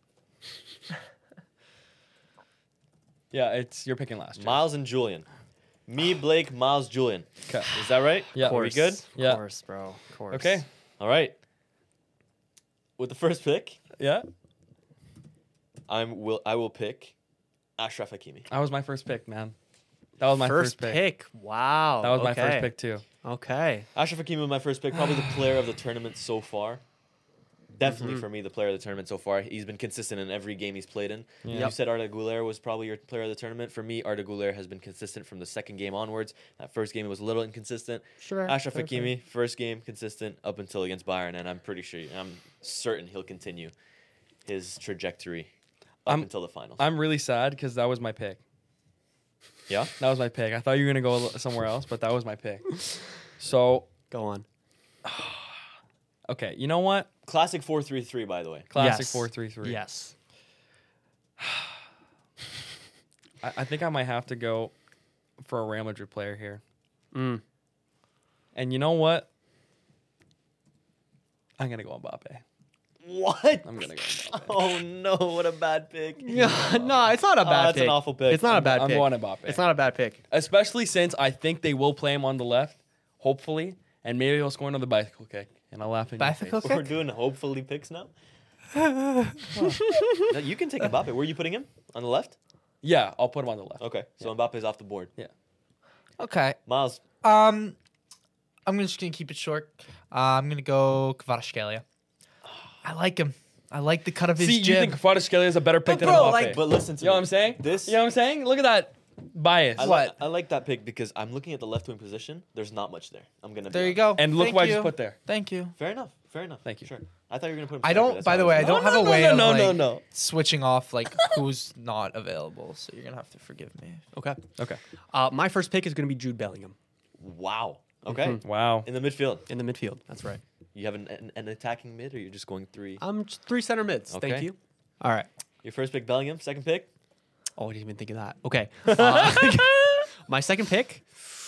Yeah, it's you're picking last. Jake. Miles and Julian. Me, Blake, Miles, Julian. Okay. Is that right? Yeah. Are we good? Yeah. Of course, bro. Of course. Okay. All right. With the first pick, Yeah. I'm will I will pick Ashraf Hakimi. That was my first pick, man. That was my first, first, pick. pick. Wow. That was my okay. first pick too. Okay. Ashraf Hakimi was my first pick, probably the player of the tournament so far. Definitely Mm-hmm. for me, the player of the tournament so far. He's been consistent in every game he's played in. Yeah. You said Arda Güler was probably your player of the tournament. For me, Arda Güler has been consistent from the second game onwards. That first game it was a little inconsistent. Sure. Ashraf sure, sure. Hakimi, first game consistent up until against Bayern, and I'm pretty sure, I'm certain he'll continue his trajectory up I'm- until the finals. I'm really sad because that was my pick. yeah. That was my pick. I thought you were gonna go a li- somewhere else, but that was my pick. So Go on. okay, you know what? Classic four three three, by the way. Classic Yes. four three three. Yes. I, I think I might have to go for a Real Madrid player here. Mm. And you know what? I'm gonna go Mbappe. What? I'm gonna go Mbappe. Oh no! What a bad pick. Yeah, no, it's not a Oh, bad that's pick. an awful pick. It's not a bad I'm pick. going Mbappe. It's not a bad pick. Especially since I think they will play him on the left, hopefully, and maybe he'll score another bicycle kick, and I'll laugh in your Bicycle face. kick? We're doing hopefully picks now. No, you can take Mbappe. Where are you putting him? On the left? Yeah, I'll put him on the left. Okay, so Mbappe's off the board. Okay. Miles, Um, I'm just gonna keep it short. Uh, I'm gonna go Kvaratskhelia. I like him. I like the cut of his See, you jib. think Kvaratskhelia is a better pick But than bro, Mbappe? like- but listen to you know me. what I'm saying? This- you know what I'm saying? Look at that bias. I, What? Like, I like that pick because I'm looking at the left wing position. There's not much there. I'm gonna. be there you honest. go. And look Thank what I you. just put there. Thank you. Fair enough. Fair enough. Thank you. Sure. I thought you were gonna put him. I striker, don't. that's By why the was way, I like, don't No, have no, a no, way no, of no, like no, no. switching off like who's not available. So you're gonna have to forgive me. Okay. Okay. Uh, my first pick is going to be Jude Bellingham Wow. Okay. Wow. In the midfield. in the midfield. That's right. You have an, an, an attacking mid, or you're just going three? I'm just three center mids. Okay. Thank you. All right. Your first pick, Bellingham. Second pick. Oh, I didn't even think of that. Okay. Uh, my second pick.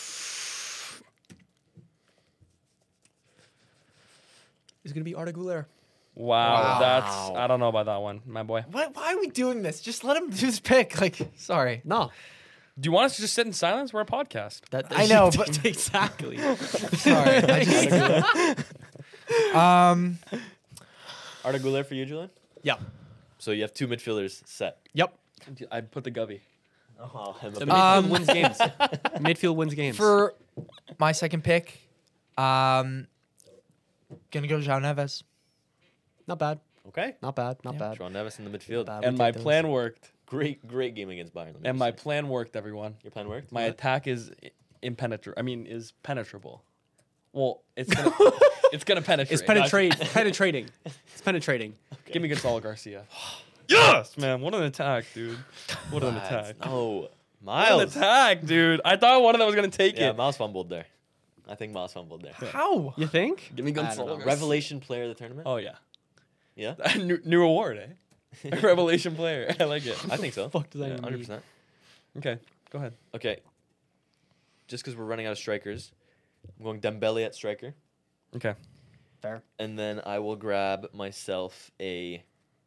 Is going to be Arda Güler. Wow, Wow. that's I don't know about that one, my boy. What, why are we doing this? Just let him do his pick. Like, sorry. No. Do you want us to just sit in silence? We're a podcast. That, I know, but- exactly. Sorry. I just, um, Arda Güler for you, Julian. Yeah. So you have two midfielders set. Yep. I put the Gubby. Oh, The midfield Um, wins games. Midfield wins games. for my second pick, um, gonna go João Neves. Not bad. Okay. Not bad. Not Yeah. bad. João Neves in the midfield. Bad. And we my take those. plan worked. Great, great game against Bayern. let me And just my say. plan worked, everyone. Your plan worked. My Yeah. attack is impenetrable. I mean, is penetrable. Well, it's gonna, it's gonna penetrate. It's penetrate, penetrating. It's penetrating. Give me Gonzalo Garcia. Yes, man. What an attack, dude. What an That's- attack. Oh, What an Miles. attack, dude. I thought one of them was gonna take Yeah, it. Miles fumbled there. I think Miles fumbled there. How? You think? Give me I don't Gonzalo know. Garcia. Revelation player of the tournament. Oh yeah. Yeah, new, new award, eh? Revelation player. I like it. I think so. Fuck does that Yeah, even hundred mean? percent. Okay, go ahead. Okay. Just because we're running out of strikers, I'm going Dembele at striker, Okay. Fair. and then I will grab myself a.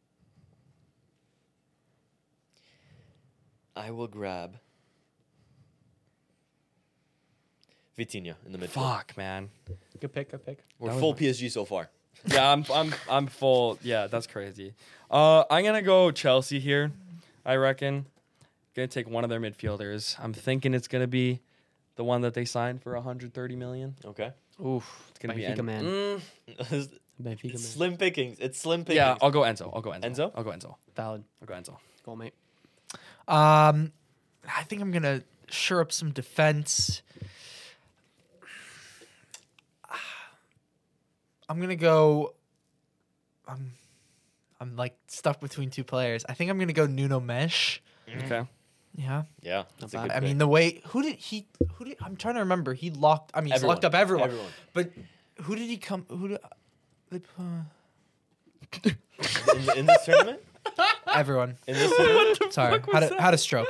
I will grab Vitinha in the midfield. Fuck, man. Good pick. Good pick. We're That was full my- P S G so far. Yeah, I'm I'm I'm full. Yeah, that's crazy. Uh, I'm gonna go Chelsea here. I reckon. Gonna take one of their midfielders. I'm thinking it's gonna be the one that they signed for one hundred thirty million. Okay. Oof. It's gonna Benfica be En- man. Mm, it's Benfica man. slim pickings. It's slim pickings. yeah, I'll go Enzo. I'll go Enzo. Enzo? I'll go Enzo. Valid. I'll go Enzo. Goal, mate. Um, I think I'm gonna shore up some defense. I'm gonna go. I'm, I'm like stuck between two players. I think I'm gonna go Nuno Mesh. Okay. Yeah. Yeah, that's a bad. good I pick. mean the way who did he who did I'm trying to remember. He locked. I mean, he's Everyone. locked up everyone. Everyone. But who did he come? Who did? they put- in, in this tournament. everyone. In this tournament. Sorry. Had a, had a stroke.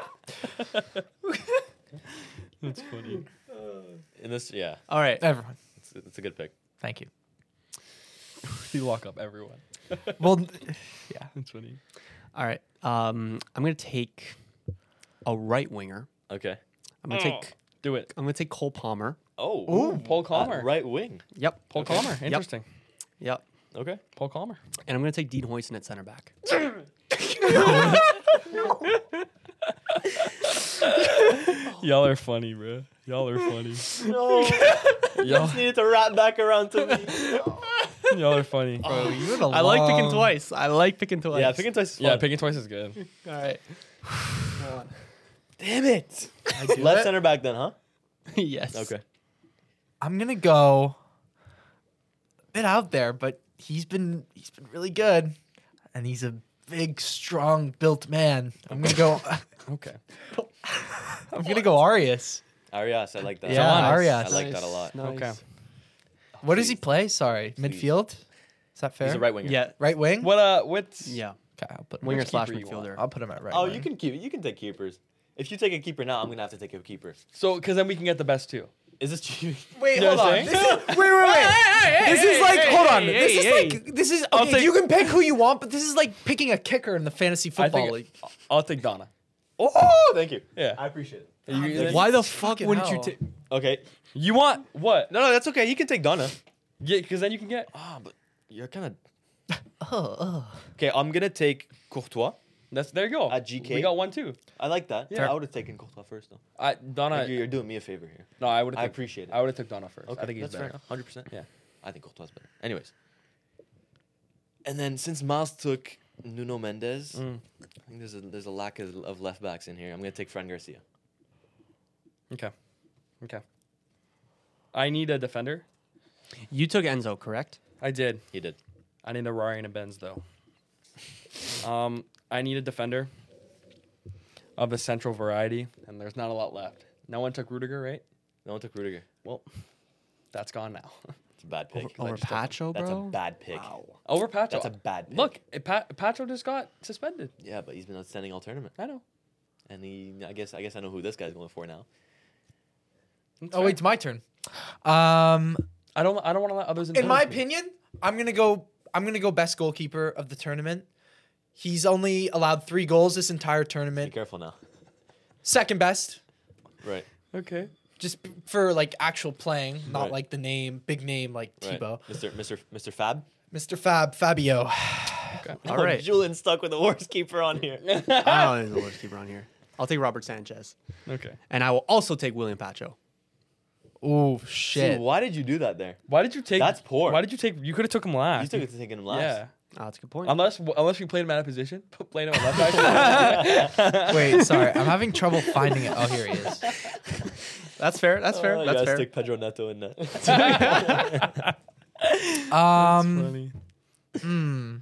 That's funny. In this, yeah, All right. Everyone. it's, it's a good pick. Thank you. You lock up everyone. Well, yeah. That's funny. All right. Um, I'm gonna take a right winger. Okay. I'm gonna take. Do it. I'm gonna take Cole Palmer. Oh, Ooh, Paul at Calmer. right wing. Yep. Paul Okay. Calmer. Interesting. Yep. Okay. Paul Calmer. And I'm gonna take Dean Hoyson at center back. Y'all are funny, bro. Y'all are funny. No, Y'all, needed to wrap back around to me. y'all are funny. Bro, you had a I like picking long- twice. I like picking twice. Yeah, picking twice is fun. Yeah, picking twice is good. All right. Damn it. do Left it? center back then, huh? Yes. Okay. I'm gonna go a bit out there, but he's been he's been really good, and he's a big, strong built man. I'm gonna go. Okay. I'm gonna go Arias. Arias, I like that. Yeah, I Arias. like that a lot. Nice. Okay. What does he Please. play? Sorry, Please. midfield. Is that fair? He's a right winger. Yeah. Right wing. What uh what's Yeah. Okay, I'll put him Winger at, slash keeper you want? midfielder. I'll put him at right. Oh, wing. you can keep it. You can take keepers. If you take a keeper now, I'm gonna have to take a keeper. So cause then we can get the best two. Is this cheating? Wait, You know hold what on. I'm This saying? is, wait, wait, wait. this is like, hold on. this is hey, like, this is. I'll Okay, take- you can pick who you want, but this is like picking a kicker in the fantasy I football think league. I'll take Donna. Oh, thank you. Yeah. I appreciate it. You, Why the fuck Fucking wouldn't you hell. take? Okay. you want what? No, no, that's okay. You can take Donna. Yeah, because then you can get. Ah, but you're kind of. Oh, oh. Okay, I'm gonna take Courtois. That's there you go. At G K? we got one too. I like that. Yeah. I would have taken Courtois first, though. I Donna. Like, you're, you're doing me a favor here. no, I would. I appreciate it. I would have took Donna first. Okay, I think he's that's fair better. enough. Hundred percent. Yeah. I think Courtois is better. Anyways. And then since Miles took Nuno Mendes, Mm. I think there's a there's a lack of, of left backs in here. I'm gonna take Fran Garcia. Okay. Okay. I need a defender. You took Enzo, correct? I did. He did. I need a Rari and a Benz though. Um, I need a defender of the central variety, and there's not a lot left. No one took Rudiger, right? No one took Rudiger. Well, that's gone now. a bad pick. Over- over Pacho, That's bro? a bad pick. Over Pacho. That's a bad pick. Look, it, pa- Pacho just got suspended. Yeah, but he's been outstanding all tournament. I know. And he, I guess, I guess I know who this guy's going for now. That's Oh fair. wait, it's my turn. Um, I don't. I don't want to let others. in my influence me. opinion, I'm gonna go. I'm gonna go best goalkeeper of the tournament. He's only allowed three goals this entire Be tournament. careful now. Second best, Right. Okay. just p- for like actual playing, not Right. like the name, big name like Right. Thibaut. Mister Mister Mister Fab. Mister Fab, Fabio. All right. Julian's stuck with the worst keeper on here. I don't know who's the worst keeper on here. I'll take Robert Sanchez. Okay. And I will also take William Pacho. Oh Dude, shit! why did you do that there? Why did you take? That's poor. Why did you take? You could have took him last. You took it to taking him last. Yeah. Oh, that's a good point. Unless unless we played him out of position, played him at left back. Wait, sorry, I'm having trouble finding it. Oh, here he is. That's fair. That's fair. Oh, you That's gotta fair. stick Pedro Neto in there. Um, Funny. hmm.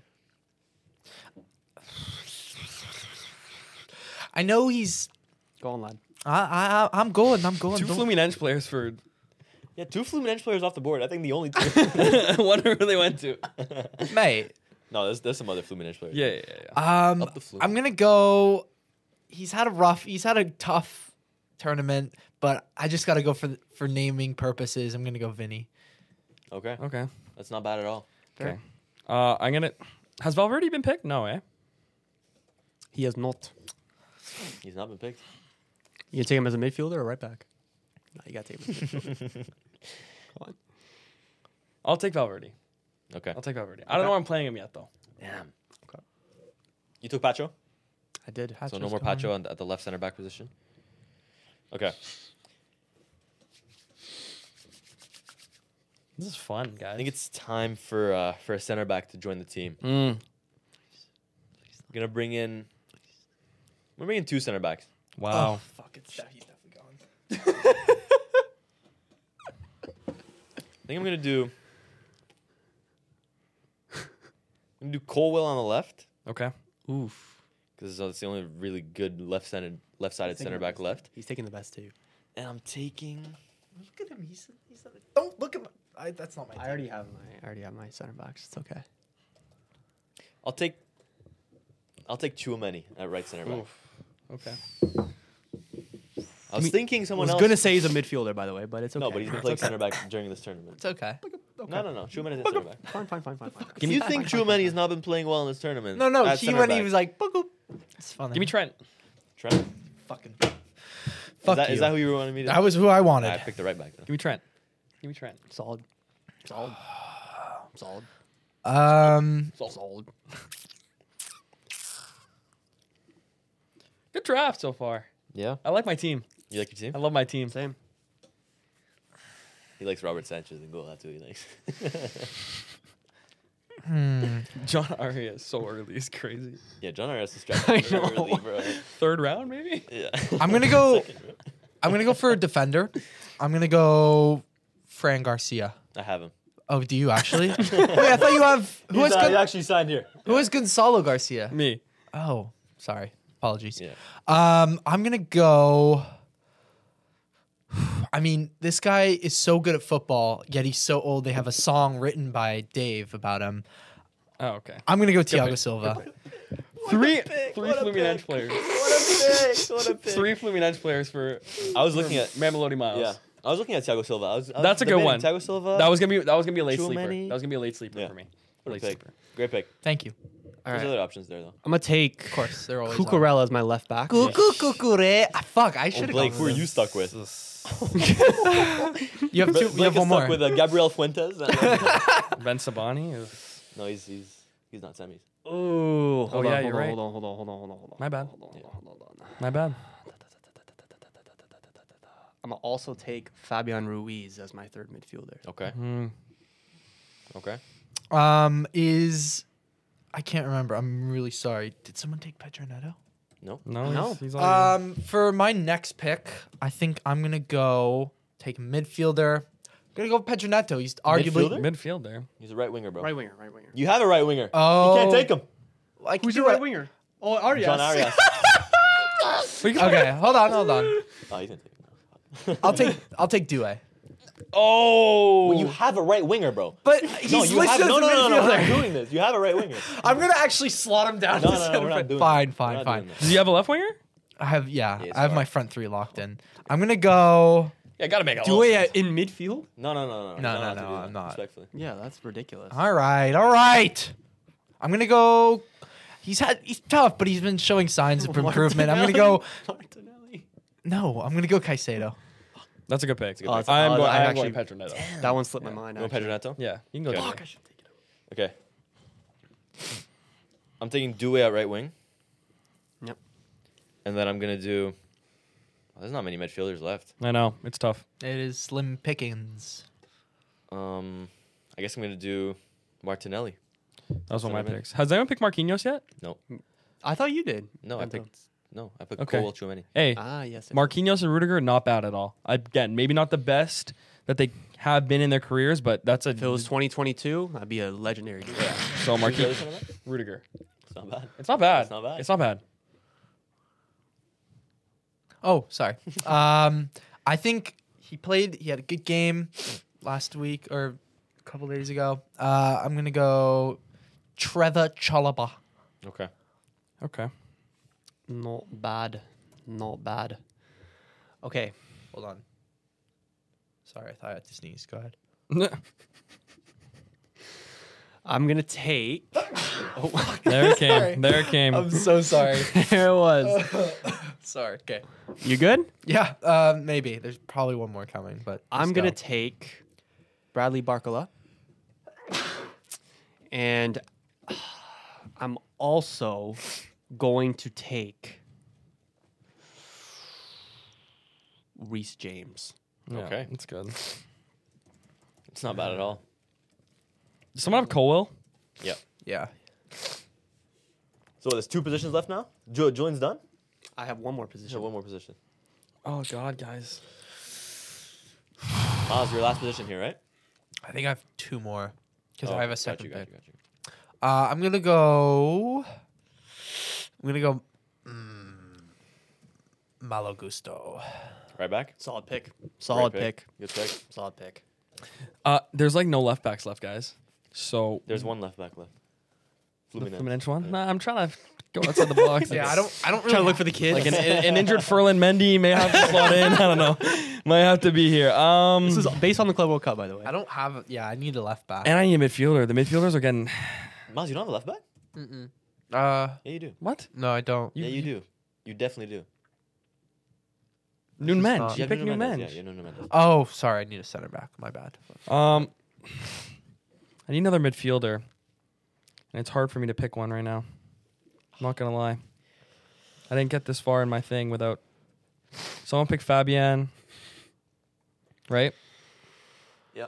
I know he's. Go on, lad. I, I, I'm going. I'm going. Two Don't- Fluminense players for. Yeah, two Fluminense players off the board. I think the only two. I wonder who they went to. Mate. No, there's there's some other Fluminense players. Yeah, yeah, yeah. Um, Up the flume. I'm gonna go. He's had a rough. He's had a tough tournament, but I just gotta go for the, for naming purposes. I'm gonna go Vinny. Okay. Okay. That's not bad at all. Okay. Uh, I'm gonna. Has Valverde been picked? No, eh? He has not. He's not been picked. You can take him as a midfielder or right back? No, you got to take him as a midfielder. Come on. I'll take Valverde. Okay. I'll take Valverde. I don't know where I'm playing him yet, though. Damn. Okay. You took Pacho? I did. So no more Pacho on, at the left center back position? Okay. This is fun, guys. I think it's time for uh, for a center back to join the team. Mm. Gonna bring in. We're bringing two center backs. Wow. Fuck, it's that he's definitely gone. I think I'm gonna do. I'm gonna do Colwell on the left Okay. Oof. because that's the only really good left-sided left-sided center back left. He's taking the best too. And I'm taking. Look at him. He's, he's don't look at my. I, that's not my. I already have my. I already have my center backs. It's okay. I'll take. I'll take Chouameni at right center back. Oof. Okay. I was Me- thinking I someone was else. gonna say he's a midfielder, by the way, but it's okay. No, but he's been playing center back during this tournament. It's okay. No, no, no. Chouameni is center back. Fine, fine, fine, fine, fine. If you think Chouameni has not been playing well in this tournament, No, no. at He center when he back, was like, boop, boop. It's funny. Give me Trent. Trent. fucking. Is Fuck that, you. is that who you wanted me to? That was who I wanted. I picked the right back then. Give me Trent. Give me Trent. Solid. Solid. Solid. Um, Solid. Good draft so far. Yeah. I like my team. You like your team? I love my team. Same. He likes Robert Sanchez and goal. That's who he likes. hmm. John Arias so early is crazy. Yeah, John Arias is strapped I in very know. early, bro. Third round, maybe? Yeah. I'm gonna go. Second round. I'm gonna go for a defender. I'm gonna go Fran Garcia. I have him. Oh, do you actually? Wait, I thought you have. Who has, He's, uh, he Gon- actually signed here. who has Gonzalo Garcia? Me. Oh, sorry. Apologies. Yeah. Um, I'm gonna go. I mean, this guy is so good at football, yet he's so old. They have a song written by Dave about him. Oh, okay. I'm gonna go Thiago pick. Silva. Three, pick, three what a Fluminense pick. players. What a pick! What a pick! Three Fluminense players for. I was looking at. Mamelodi Miles. Yeah. I was looking at Thiago Silva. I was, I was That's a good debating one. Thiago Silva. That was gonna be that was gonna be a late sleeper. Chouameni. That was gonna be a late sleeper Yeah. for me. What a Late pick. sleeper. Great pick. Thank you. All There's right. other options there though. I'm gonna take Of course, they're always. Cucurella as my left back. Cucurella. Ah, fuck, I should Oh, have. Blake, who are you stuck with? You have two. Blake You have is one stuck more. with uh, Gabriel Fuentes. and- Ben Sabani. is- no, he's he's he's not semis. Oh, hold yeah, on, you're hold on, right. hold on, hold on, hold on, hold on, hold on. My bad. Hold on, hold on, hold on. My bad. I'm gonna also take Fabian Ruiz as my third midfielder. Okay. Hmm. Okay. Um, is I can't remember. I'm really sorry. Did someone take Pedro Neto? No. No, No. He's, he's all Um, for my next pick, I think I'm gonna go take a midfielder. I'm gonna go Pedro Neto. He's arguably Midfielder? midfield there. He's a right winger, bro. Right winger, right winger. You have a right winger. Oh. You can't take him. I can Who's do your right it. winger? Oh, Arias. John Arias. Okay, hold on, hold on. Oh, he's gonna take him. I'll take I'll take Doué. Oh, Well, you have a right winger, bro. But he's no, you listed have as no, a no, no, no, We're not midfielder. doing this. You have a right winger. I'm gonna actually slot him down. No, to no, no, center we're not front. doing Fine, that. fine, We're not fine. doing that. does he have a left winger? I have yeah. He is I have my far. front three locked in. I'm gonna go. Yeah, gotta make a Do it in midfield? No, no, no, no. No, You're no, allowed to no, do that, I'm not. Respectfully. Yeah, that's ridiculous. All right, all right. I'm gonna go. He's had he's tough, but he's been showing signs of improvement. I'm gonna go. Martinelli. No, I'm gonna go Caicedo. That's a good pick. Oh, it's- I'm oh, going. I I'm actually- going Petronetto. That one slipped my mind. You want actually. Pedro Neto? Yeah, you can go. Okay. Dewey. Fuck, I should take it. Okay. I'm taking Dewey at right wing, Yep. and then I'm gonna do. Well, there's not many midfielders left. I know it's tough. It is slim pickings. Um, I guess I'm gonna do Martinelli. That was one of what my I meant. picks. Has anyone picked Marquinhos yet? No, I thought you did. no, I Bento. picked. No, I picked Okay. Cole Chouameni. Hey, Ah, yes. it Marquinhos and Rudiger, not bad at all. Again, maybe not the best that they have been in their careers, but that's a. If it was twenty twenty-two, that'd be a legendary. Dude. yeah. So Who's the other Marquinhos, son of that? Rudiger. It's not bad. It's not bad. It's not bad. It's not bad. Oh, sorry. um, I think he played. He had a good game last week or a couple days ago. Uh, I'm gonna go Trevor Chalobah. Okay. Okay. Not bad. Not bad. Okay. Hold on. Sorry, I thought I had to sneeze. Go ahead. I'm gonna take. Oh, There it came. Sorry. There it came. so sorry. there it was. sorry. Okay. You good? Yeah. Uh, maybe there's probably one more coming, but I'm just gonna go. take Bradley Barcola, and I'm also going to take Reece James. Yeah, Okay. That's good. It's not bad at all. Does someone have Colwell? Yep. Yeah. So there's two positions left now. Jo- Julian's done. I have one more There's position. one more position. Oh God, guys. Miles, your last position here, right? I think I have two more because Oh, I have a got second you, got pick. you, got you. Uh, I'm gonna go. I'm gonna go. Mm, Malo Gusto. Right back. Solid pick. Solid Great pick. Good pick. Solid pick. Uh, there's like no left backs left, guys. So There's one left back left. the Fluminense. Fluminense one. Nah, I'm trying to go outside the box. Yeah, I don't. I don't really Trying to look for the kids. Like an, an injured Ferland Mendy may have to slot in. I don't know. Might have to be here. Um, This is based on the Club World Cup, by the way. I don't have. Yeah, I need a left back. and I need a midfielder. The midfielders are getting Miles, you don't have a left back? Uh, Yeah, you do. what? no, I don't. yeah, you do. You definitely do. Noon is Mensch. not- You have pick Nuno Noon Mendes, Mensch. Yeah, you know Nuno Mendes. Oh, sorry, I need a center back. My bad. Um, I need another midfielder, and it's hard for me to pick one right now. I'm not gonna lie. I didn't get this far in my thing without someone pick Fabian, right? Yeah.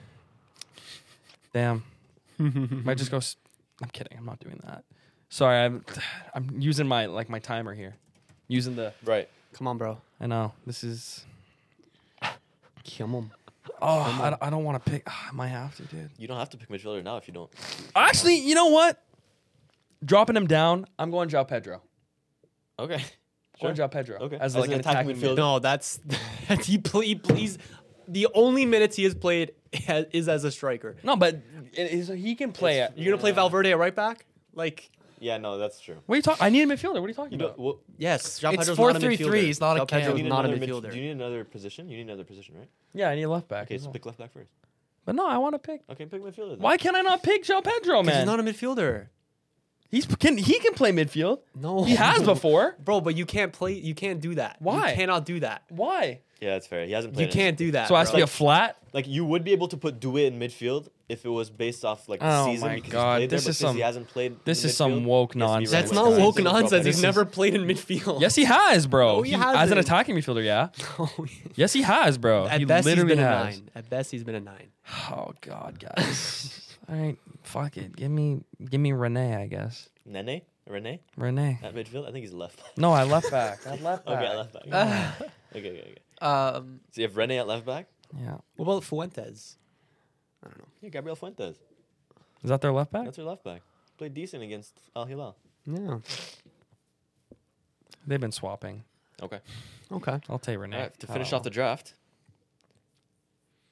Damn. Might just go. S- I'm kidding. I'm not doing that. Sorry, I'm. I'm using my like my timer here. Using the. Right. Come on, bro. I know this is. Come on. Oh, I, don't- I don't want to pick. I might have to, dude. You don't have to pick midfielder now if you don't. Actually, you know what? Dropping him down. I'm going João Pedro. Okay. Going João Pedro. Okay. As, As like an an attacking attacking midfielder. midfielder. No, that's he. Play, please. The only minutes he has played ha- is as a striker. No, but it is, he can play it. You're gonna play Valverde at right back? Like, Yeah, no, that's true. What are you talking? I need a midfielder. What are you talking You about? don't. Well, yes, João It's Pedro's four not a three midfielder. three, he's not a João Pedro's cam. do you need not a another mid- midfielder. Do you need another position? You need another position, right? Yeah, I need a left back. Okay, as so well. pick left back first. But no, I want to pick. Okay, pick midfielder. Then. Why can't I not pick João Pedro, Because man? he's not a midfielder. He's can he can play midfield. No, He has before. bro. But you can't play. You can't do that. Why? You cannot do that. Why? Yeah, that's fair. He hasn't You played. can't do that. So it has to bro. be a flat. Like you would be able to put Dewey in midfield if it was based off like the Oh season my because God, he's played this there, is but since some- he hasn't played. this in is some midfield, woke he has to be nonsense. right That's back. not Guys, woke this is nonsense. broken. He's This never is- played in midfield. Yes, he has, bro. No, he as an hasn't. attacking midfielder, yeah. Yes, he has, bro. At he best, he's literally been a has. nine. At best, he's been a nine. Oh God, guys. All right, fuck it. Give me, give me Rene, I guess. Nene, Rene Rene. at midfield. I think he's left. back. No, I left back. I left back. Okay, at left back. okay, okay, okay. Um, So you have Rene at left back. Yeah. What about Fuentes? I don't know. Yeah, Gabriel Fuentes. Is that their left back? That's their left back. Played decent against Al Hilal. Yeah. They've been swapping. Okay. Okay. I'll take Rene. All right. To finish Oh. off the draft,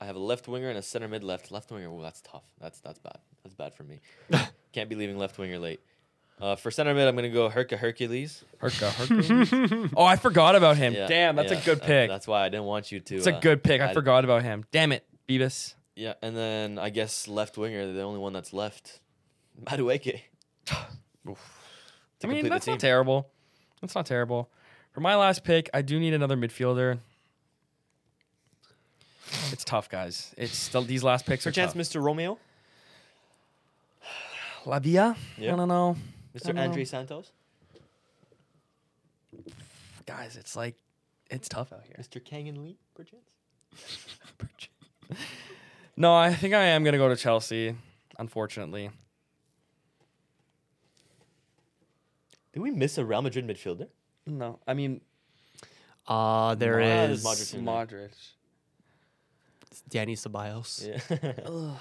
I have a left winger and a center mid left. Left winger, oh, that's tough. That's that's bad. That's bad for me. Can't be leaving left winger late. Uh, for center mid, I'm going to go Herca Hercules. Herca Hercules. Oh, I forgot about him. Yeah, Damn, that's yeah, a good that- pick. That's why I didn't want you to. It's a uh, good pick. I I- forgot about him. Damn it, Beavis. Yeah, and then I guess left winger, the only one that's left, Madueke. I To mean, complete the that's team. not terrible. That's not terrible. For my last pick, I do need another midfielder. It's tough, guys. It's still these last picks are Perchance tough. Mister Romeo, Lavia? Yeah. I don't know. Mister I don't know. Andre Santos, Guys, it's like, it's tough out here. Mister Kangan Lee, perchance. No, I think I am going to go to Chelsea, unfortunately. Did we miss a Real Madrid midfielder? No, I mean, Uh, there Wow, is there's Modric in there. Modric. Danny Ceballos. Yeah.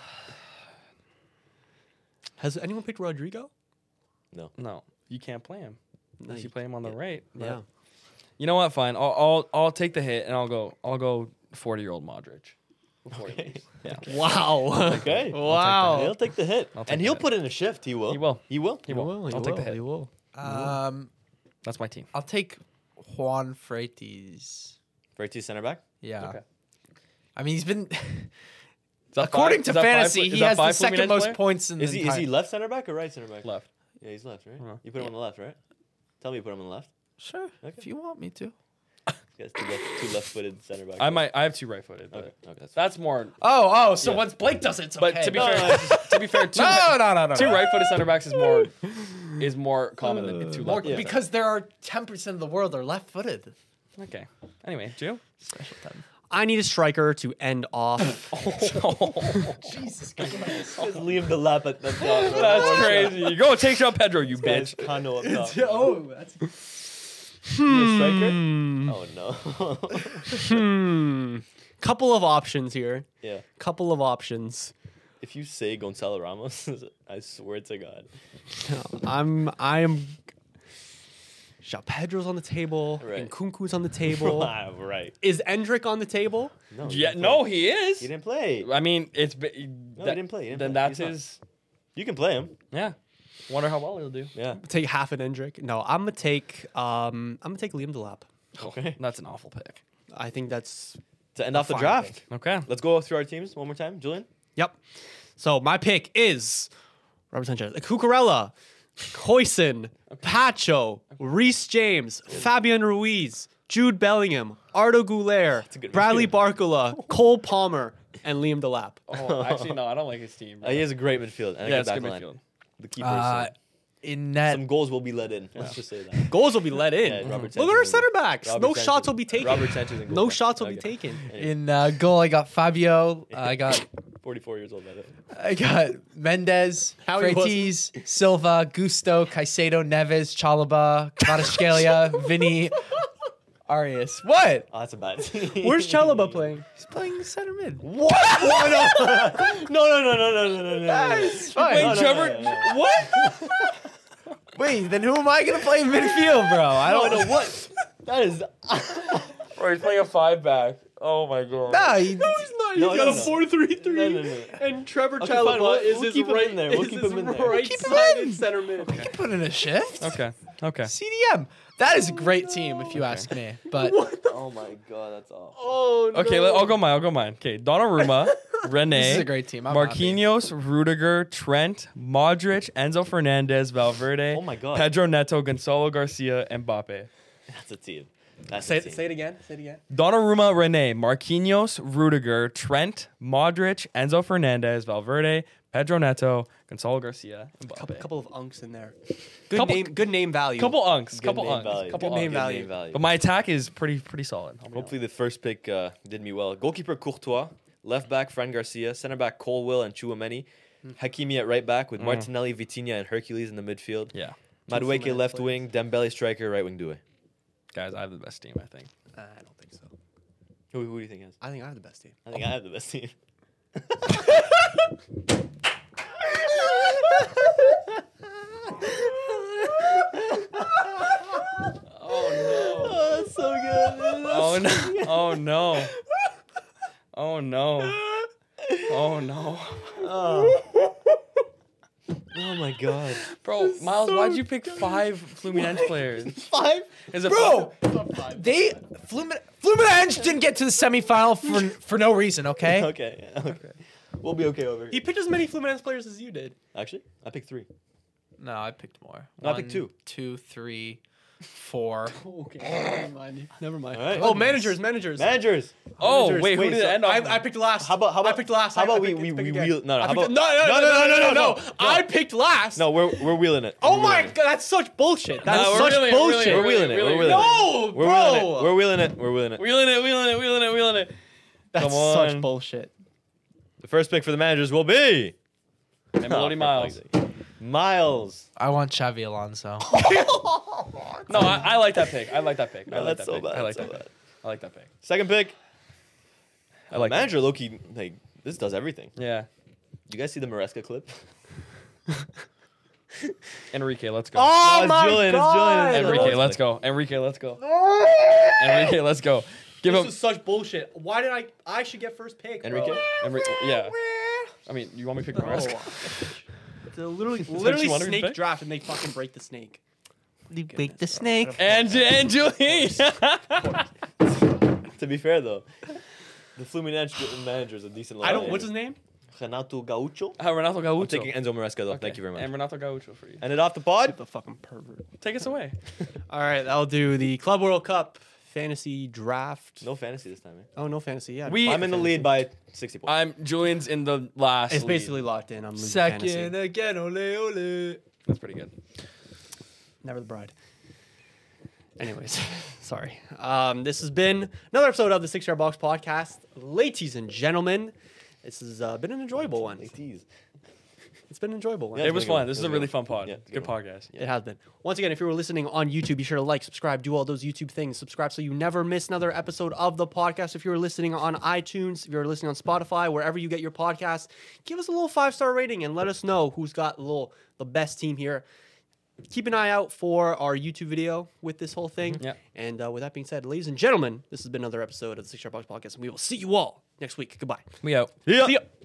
Has anyone picked Rodrigo? no. No, you can't play him. Unless you you play him on the yeah. right. but- Yeah. You know what? Fine. I'll, I'll I'll take the hit and I'll go. I'll go forty year old Modric. Before he Okay. leaves. Yeah. Wow. Okay. Wow. He'll take the hit, I'll take and the he'll hit. put in a shift. He will. He will. He will. He will. He I'll take the will, hit. He will. Um, That's my team. I'll take Juan Freitas. Verti center back. Yeah. Okay. I mean, he's been. Is that According five- to is that five fantasy, Flu- is he that has the five second Fluminense most player? points in Is the he is entire- he left center back or right center back? Left. Yeah, he's left, right? Uh-huh. You put him on the left, right? Tell me you put him on the left. Sure, Okay. if you want me to. He has two left, two left-footed center backs. I might. I have two right footed. Okay. But Okay. That's that's more. Oh, oh, so Yeah. once Blake does it, it's But okay. to be No, fair, no, to be fair, two, no, no, no, no, two no. right footed center backs is more is more common than two More- left. Yeah. because there are ten percent of the world are left-footed. Okay. Anyway, Joe. Special ten. I need a striker to end off. Jesus Christ. Just leave the lap at the top. bro. That's crazy. You go take João Pedro, you Guys, bitch. Kano up top. oh, that's You a striker? Hmm. Oh no. Hmm. Couple of options here. yeah. Couple of options. If you say Gonzalo Ramos, I swear to God. I'm. I am. João Pedro's on the table. Right. And Kunku's on the table. Wow, right. Is Endrick on the table? No. he Yeah, didn't no, play. he is. He didn't play. I mean, it's be- No, that- he didn't play. He didn't then play. that's He's not. his. You can play him. Yeah. Wonder how well he'll do. Yeah. Take half an Endrick. No, I'm gonna take. Um, I'm gonna take Liam Delap. Okay. That's an awful pick. I think that's. To end off the fine draft, pick. Okay. let's go through our teams one more time. Julian. Yep. So my pick is Robert Sanchez, Cucurella, Hoyson, Pacho, Reese James, Fabian Ruiz, Jude Bellingham, Ardo Goulet, a good Bradley midfield. Barcola, Cole Palmer, and Liam Delap. Oh, actually, no, I don't like his team. Uh, he has a great midfield and yeah, a it's good good back line. midfield. The keeper. uh, in net. some goals will be let in. Let's just say that. Goals will be let in. Yeah, Robert Look at our Sanchez center and- backs. Robert no Sanchez- shots will be taken. Robert Sanchez and no goal. shots will be Okay. taken. In uh, goal, I got Fabio. I got forty-four years old. By the way. I got Mendez, How he Freitas, Silva, Gusto, Caicedo, Neves, Chalaba, Kvaratskhelia, Vinny, Arias. What? Oh, that's a bad team. Where's Chalaba playing? He's playing center mid. What? no, no, no, no, no, no, no, no, no. It's fine. Wait, no, no, Trevor, no, no, no. what? Wait, then who am I gonna play in midfield, bro? I I don't don't know what. That is. Or he's playing a five back. Oh my god. Nah, he, He's not. No, He's no, got no. a four three three. No, no, no. And Trevor Okay, Chalaba fine, we'll- is we'll his keep him right in there. We'll is keep his him in there. right Keep him sided in. center mid. he put in a shift. Okay. Okay. C D M. That is a great team, if you ask me. But Oh my god, that's awful. Oh no. Okay, let, I'll go mine. I'll go mine. Okay, Donnarumma, Rene, this is a great team. I'm happy. Marquinhos, Rudiger, Trent, Modric, Enzo Fernandez, Valverde, Oh my God. Pedro Neto, Gonzalo Garcia, Mbappe. That's a team. That's Say a it, team. say it again. Say it again. Donnarumma, Rene, Marquinhos, Rudiger, Trent, Modric, Enzo Fernandez, Valverde, Pedro Neto, Gonzalo Garcia, Mbappe. Couple, couple of unks in there. Good Couple- name. Good name value. Couple unks. Good Couple name unks. value. Couple Good name unks. value. Name value. But my attack is pretty pretty solid. I'll be Hopefully the first pick uh, did me well. Goalkeeper Courtois, left back Fran Garcia, center back Colwill and Chouameni, Hakimi at right back with Martinelli, Vitinha, and Hercules in the midfield. honest. Yeah, Madueke Fluminense left players. wing, Dembele striker, right wing Doué. guys, I have the best team. I think. I don't think so. Who, who do you think has? I think I have the best team. I think I have the best team. Oh, that's so good. Oh no! Oh no! Oh no! Oh my god. Bro, Miles, why'd you pick five Fluminense players? Five, Is it bro. five? They Flumin- Fluminense didn't get to the semifinal for for no reason. Okay. Okay. Yeah, okay. We'll be okay over here. He picked as many Fluminense players as you did. Actually, I picked three. No, I picked more. No, I picked two. two, three, four. Okay, never mind. Never mind. All right. Oh, managers, managers. Managers. Oh, Managers. wait, who Wait, did so it end up? I, I picked last. How about how about I picked last. How I- about I we picked- we pick we again. wheel? No, no. I How picked- about no, no, no, no, no, no, no, no. I picked last. No, we're we're wheeling it. Oh We're my wheeling god, that's such bullshit. That's No, we're such wheeling it, bullshit. We're wheeling it. We're wheeling it. No, We're wheeling it. bro. We're wheeling it. We're wheeling it. Wheeling it, wheeling it, wheeling it, wheeling it. That's Come on. such bullshit. The first pick for the managers will be And Melody Oh, for Miles. fuck's sake. Miles. I want Xavi Alonso. No, I, I like that pick. I like that pick. I No, like that's that so pick. bad. I like so that bad. pick. I like that pick. Second pick. I like that. manager Loki. Like this does everything. Yeah. You guys see the Maresca clip? Enrique, let's go. Oh No, it's my Julian, it's god. Julian, it's Enrique, Julian. let's go. Enrique, let's go. Enrique, let's go. Give This him is such bullshit. Why did I? I should get first pick. bro. Enrique. Enrique. Yeah. I mean, you want me to pick Maresca? It's a literally, what literally you wanted me to snake pick? draft, and they fucking break the snake. You bake the snake. And and Julian. To be fair though, the Fluminense manager is a decent. I don't. lineup. What's his name? Renato Gaucho. Uh, Renato Gaucho. I'm taking Enzo Maresca though. Okay. Thank you very much. And Renato Gaucho for you. And it off the pod. The fucking pervert. Take us away. All right, I'll do the Club World Cup fantasy draft. No fantasy this time. Eh? Oh, no fantasy. Yeah, We- I'm in the lead by sixty points. I'm Julian's in the last. It's lead. basically locked in. I'm losing Second fantasy. again, ole ole. That's pretty good. Never the bride. Anyways, sorry. Um, this has been another episode of the Six Yard Box Podcast. Ladies and gentlemen, this has uh, been an enjoyable one. Tease. It's been an enjoyable one. Yeah, It was been a good fun. one. This It is a was a really good fun pod. Yeah, it's a Good good one. podcast. It has been. Once again, if you were listening on YouTube, be sure to like, subscribe, do all those YouTube things. Subscribe so you never miss another episode of the podcast. If you're listening on iTunes, if you're listening on Spotify, wherever you get your podcasts, give us a little five-star rating and let us know who's got a little the best team here. Keep an eye out for our YouTube video with this whole thing. Yeah. And uh, with that being said, ladies and gentlemen, this has been another episode of the Six Yard Box Podcast, and we will see you all next week. Goodbye. We out. Yeah. See ya.